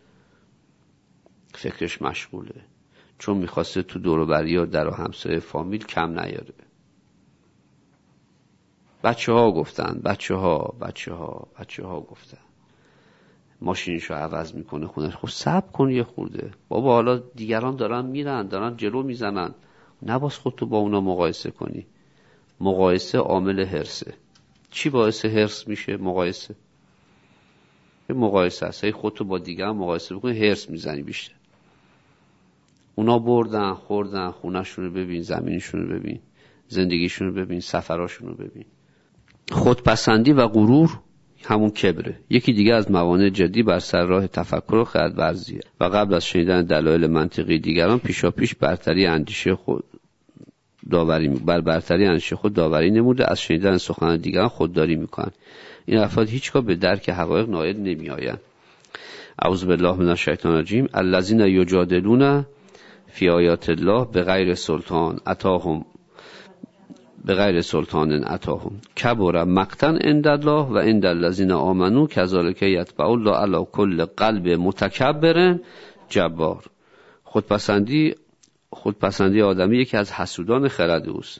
فکرش مشغوله، چون میخواسته تو دور و بریا در و همسایه فامیل کم نیاره. بچه ها گفتن، بچه ها بچه ها بچه ها گفتن ماشینشو عوض میکنه، خونش. خب صبر کن یه خورده بابا، حالا دیگران دارن میرن، دارن جلو میزنن، نباس خودتو با اونا مقایسه کنی. مقایسه عامل حرصه. چی باعث حرص میشه؟ مقایسه. مقایسه است. خودتو با دیگران مقایسه بکنی، حرص میزنی بیشتر. اونا بردن خوردن، خونه‌شون رو ببین، زمینشون رو ببین، زندگیشون رو ببین، سفراشون رو ببین. خودپسندی و غرور همون کبره. یکی دیگه از موانع جدی بر سر راه تفکر و خرد ورزیه و قبل از شنیدن دلایل منطقی دیگران پیشا پیش برتری اندیشه خود داوری بر برتری اندیشه خود داوری نموده، از شنیدن سخن دیگران خودداری میکنن. این افراد هیچگاه به درک حقایق نائل نمیآیند. اعوذ بالله من الشیطان الرجیم. الذین یجادلون فی آیات الله بغیر سلطان اتاهم بغیر سلطان اتاهم کبر مقتا عند الله و عند الذین آمنوا کذالک یطبع الله علی کل قلب متکبر جبار. خودپسندی خودپسندی آدمی یکی از حسودان خرد اوست.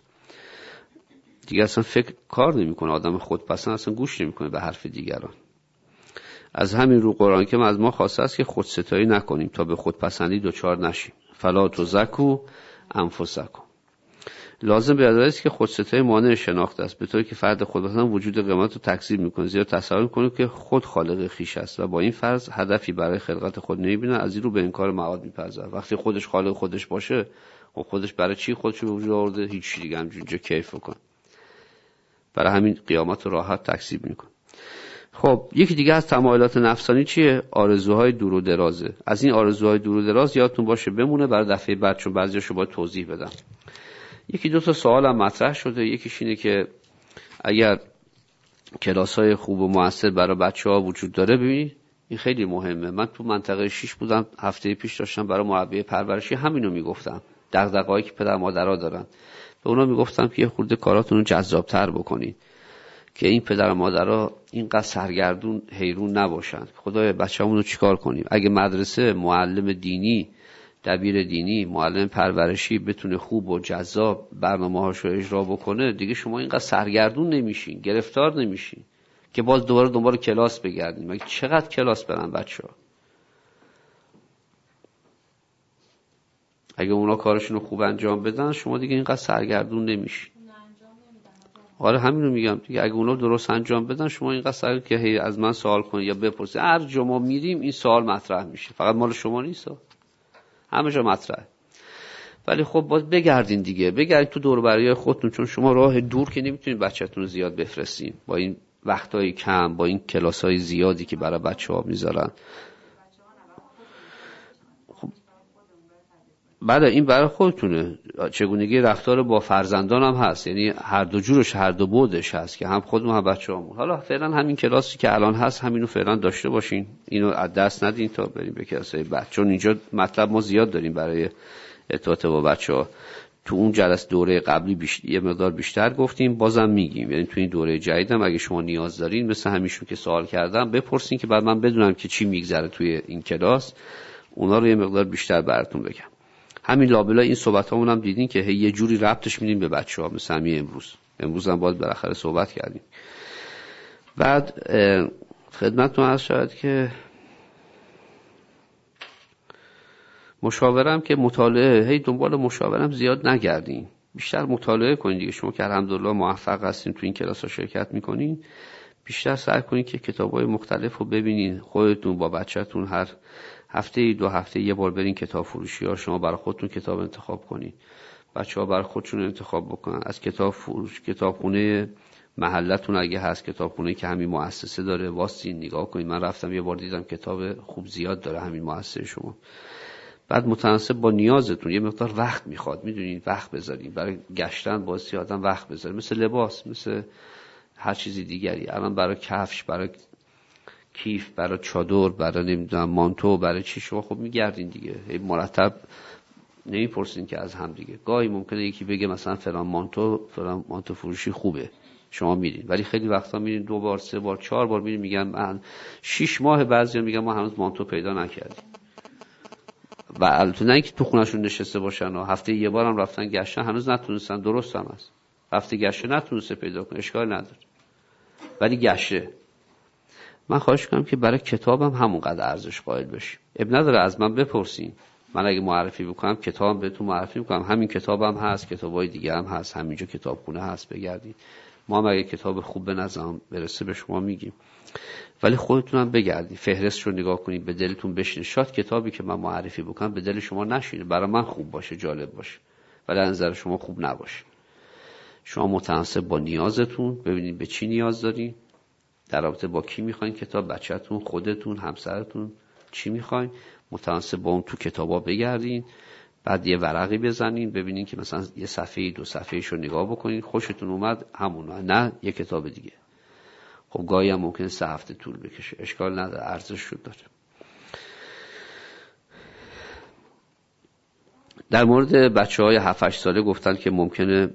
دیگه اصلا فکر کار نمیکنه. آدم خودپسند اصلا گوش نمیکنه به حرف دیگران. از همین رو قرآن که از ما خواسته است که خودستایی نکنیم تا به خودپسندی دچار نشیم. فلا تزکوا انفسکم. لازم به یاد است که خودستایی مانع شناخت است، به طوری که فرد خودپسند وجود قیامت رو تکذیب میکنه، زیرا تصور میکنه که خود خالق خویش است و با این فرض هدفی برای خلقت خود نمیبینه، از این رو به انکار معاد میپذیره. وقتی خودش خالق خودش باشه، خب خودش برای چی خودش رو به وجود آورده؟ هیچ دیگه، همینجوری کیف کنه. برای همین قیامت رو راحت تکذیب میکنه. خب یکی دیگه از تمایلات نفسانی چیه؟ آرزوهای دور و درازه. از این آرزوهای دور و دراز یادتون باشه بمونه برای دفعه بعد، چون بعضیاشو باید توضیح بدم. یکی دو تا سوال هم مطرح شده. یکیش اینه که اگر کلاس‌های خوب و موثر برای بچه‌ها وجود داره، ببینید این خیلی مهمه. من تو منطقه شش بودم، هفته پیش داشتم برای مربی پرورشی همینو میگفتم، دغدغه‌ای که پدر مادرها دارن. به اونا میگفتم که یه خورده کاراتون رو جذاب‌تر بکنید که این پدر مادرها اینقدر سرگردون حیرون نباشن. خدایا بچه‌مون رو چیکار کنیم؟ اگه مدرسه، معلم دینی، دبیر دینی، معلم پرورشی بتونه خوب و جذاب برنامه‌هاشو اجرا بکنه، دیگه شما اینقدر سرگردون نمیشین، گرفتار نمیشین که باز دوباره دنبال کلاس بگردین. مگه چقدر کلاس برن بچه‌ها؟ اگه اونا کارشون رو خوب انجام بدن، شما دیگه اینقدر سرگردون نمیشین. آره همین رو میگم دیگه. اگه اونا درست انجام بدن شما اینقدر سعی که هی از من سوال کنید یا بپرسید. هر جا ما میریم این سوال مطرح میشه، فقط مال شما نیست، همه جا مطرحه. ولی خب باز بگردین دیگه، بگردین تو دور و بریای خودتون، چون شما راه دور که نمیتونید بچه‌تون رو زیاد بفرستین با این وقتای کم، با این کلاسای زیادی که برای بچه‌ها میذارن. خب بعد این برای خودتونه. چگونگی رفتار با فرزندان هم هست، یعنی هر دو جورش، هر دو بعدش هست که هم خودمون هم بچه‌هامون. حالا فعلا همین کلاسی که الان هست همینو فعلا داشته باشین، اینو از دست ندین تا بریم به کلاسای بعد، چون اینجا مطلب ما زیاد داریم برای ارتباط با بچه‌ها. تو اون جلسه دوره قبلی بیشتر یه مقدار بیشتر گفتیم، بازم میگیم، یعنی تو این دوره جدیدم اگه شما نیاز دارین مثل همیشون که سوال کردم بپرسین که بعد من بدونم که چی میگذره توی این کلاس، اونا رو یه مقدار بیشتر براتون بگم. همین لابلا این صحبتامون هم دیدین که یه جوری ربطش میدیم به بچه‌ها، مثل همین امروز امروز هم باید بالاخره صحبت کردیم. بعد خدمتتون عرض شد که مشاورم که مطالعه، هی دنبال مشاورم زیاد نگردین، بیشتر مطالعه کنین دیگه. شما که الحمدلله موفق هستین تو این کلاس‌ها شرکت میکنین، بیشتر سعی کنین که کتاب‌های مختلف رو ببینین، خودتون با بچه‌تون هر هفته دو هفته یه بار برین کتاب فروشی ها، شما برای خودتون کتاب انتخاب کنین، بچه‌ها برای خودشون انتخاب بکنن. از کتاب فروش، کتابخونه محلتون اگه هست، کتابخونه که همین مؤسسه داره، واسین نگاه کنین. من رفتم یه بار دیدم کتاب خوب زیاد داره همین مؤسسه شما. بعد متناسب با نیازتون یه مقدار وقت میخواد، میدونین، وقت بذارین برای گشتن، واسه آدم وقت بذارین، مثل لباس، مثل هر چیزی دیگری. الان برای کفش، برای کیف، برای چادر، برای نمیدونم مانتو، برای چی شما خب میگردین دیگه، مرتب نمیپرسین که از هم دیگه. گاهی ممکنه یکی بگه مثلا فلان مانتو فلان مانتو فروشی خوبه، شما میرین، ولی خیلی وقتا میرین دو بار سه بار چهار بار میرین، میگن من شش ماه، بعضیا میگن ما هنوز مانتو پیدا نکردیم. و البته نه اینکه تو خونه‌شون نشسته باشن و هفته یه بارم رفتن گشتن هنوز نتونستن، درست هم هست، هفته گشته نتونسته پیدا کنه، اشکال نداره، ولی گشته. من خواهش کنم که برای کتابم همونقدر ارزش قائل بشیم. اب نداره از من بپرسین، من اگه معرفی بکنم کتابم بهتون معرفی میکنم، همین کتابم هست، کتابای دیگه هم هست، همینجا کتابخونه هست، بگردید. ما هم اگه کتاب خوب به نظرم برسه به شما میگیم، ولی خودتون هم بگردید، فهرست رو نگاه کنید، به دلتون بشینه. شاید کتابی که من معرفی بکنم به دل شما نشینه، برای من خوب باشه، جالب باشه، ولی از نظر شما خوب نباشه. شما متناسب با نیازتون ببینید به چی نیاز دارین، در رابطه با کی میخواین کتاب، بچه‌تون، خودتون، همسرتون چی میخواین، متناسب با اون تو کتابا بگردین، بعد یه ورقی بزنین، ببینین که مثلا یه صفحه دو صفحه‌شو نگاه بکنین، خوشتون اومد همون، نه یه کتاب دیگه. خب گاهی هم ممکنه سه هفته طول بکشه، اشکال نداره، ارزش رو داره. در مورد بچه‌های هفت هشت ساله گفتن که ممکنه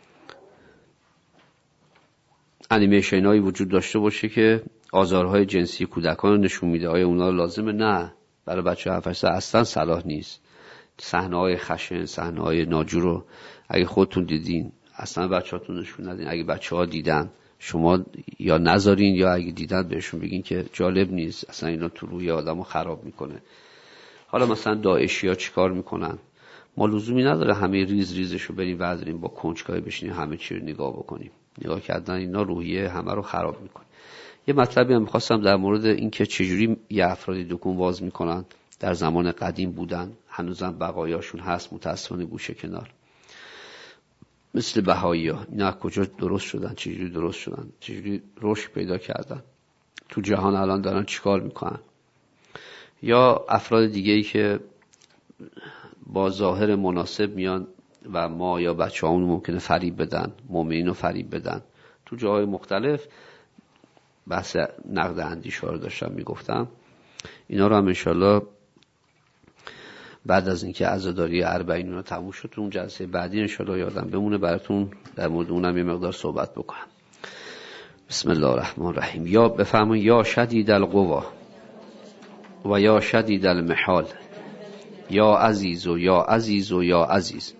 انیمیشن هایی وجود داشته باشه که آزارهای جنسی کودکان رو نشون میده. آیا اونا لازمه؟ نه، برای بچه هفت هشت ساله اصلا صلاح نیست. صحنه‌های خشن، صحنه‌های ناجور رو اگه خودتون دیدین اصلا بچه‌هاتون نشون ندین. اگه بچه‌ها دیدن شما یا نذارین، یا اگه دیدن بهشون بگین که جالب نیست، اصلا اینا تو روی آدمو خراب میکنه. حالا مثلا داعشی‌ها چیکار میکنن؟ ما لزومی نداره همه ریز ریزشو بریم برداریم با کنجکاوی بشینیم همه چی رو نگاه بکنیم. نگاه کردن اینا روحیه همه رو خراب میکنه. یه مطلبی هم می‌خواستم در مورد این که چجوری یه افرادی دکون باز میکنن، در زمان قدیم بودن، هنوزم بقایاشون هست، متاسفانه گوشه کنار، مثل بهایی‌ها. اینا کجا درست شدن، چجوری درست شدن، چجوری رشد پیدا کردن، تو جهان الان دارن چیکار میکنن. یا افراد دیگه‌ای که با ظاهر مناسب میان و ما یا بچه‌هامون ممکنه فریب بدن، مؤمنین رو فریب بدن. تو جاهای مختلف بحث نقد اندیشه رو داشتم میگفتم، اینا رو هم انشالله بعد از اینکه عزاداری اربعین رو تموم شد تو اون جلسه بعدی انشالله یادم بمونه براتون در مورد اونم یه مقدار صحبت بکنم. بسم الله الرحمن الرحیم. یا بفرمایید یا شدید القوا و یا شدید المحال، یا عزیز و یا عزیز و یا عزیز،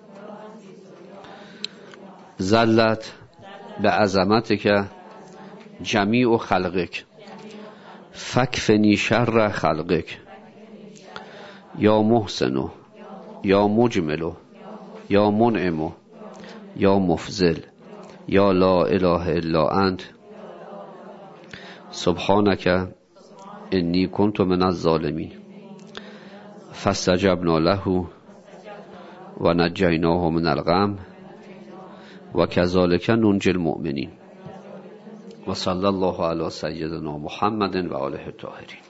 زلت به عظمتک جمیع خلقک فکفنی شر خلقک، یا محسن یا مجمل یا منعم یا مفضل یا لا اله الا انت سبحانك انی کنت من الظالمین فاستجبنا له و نجیناه من الغم و کذالک ننجی المؤمنین و صلی الله علی سیدنا محمد و آله الطاهرین.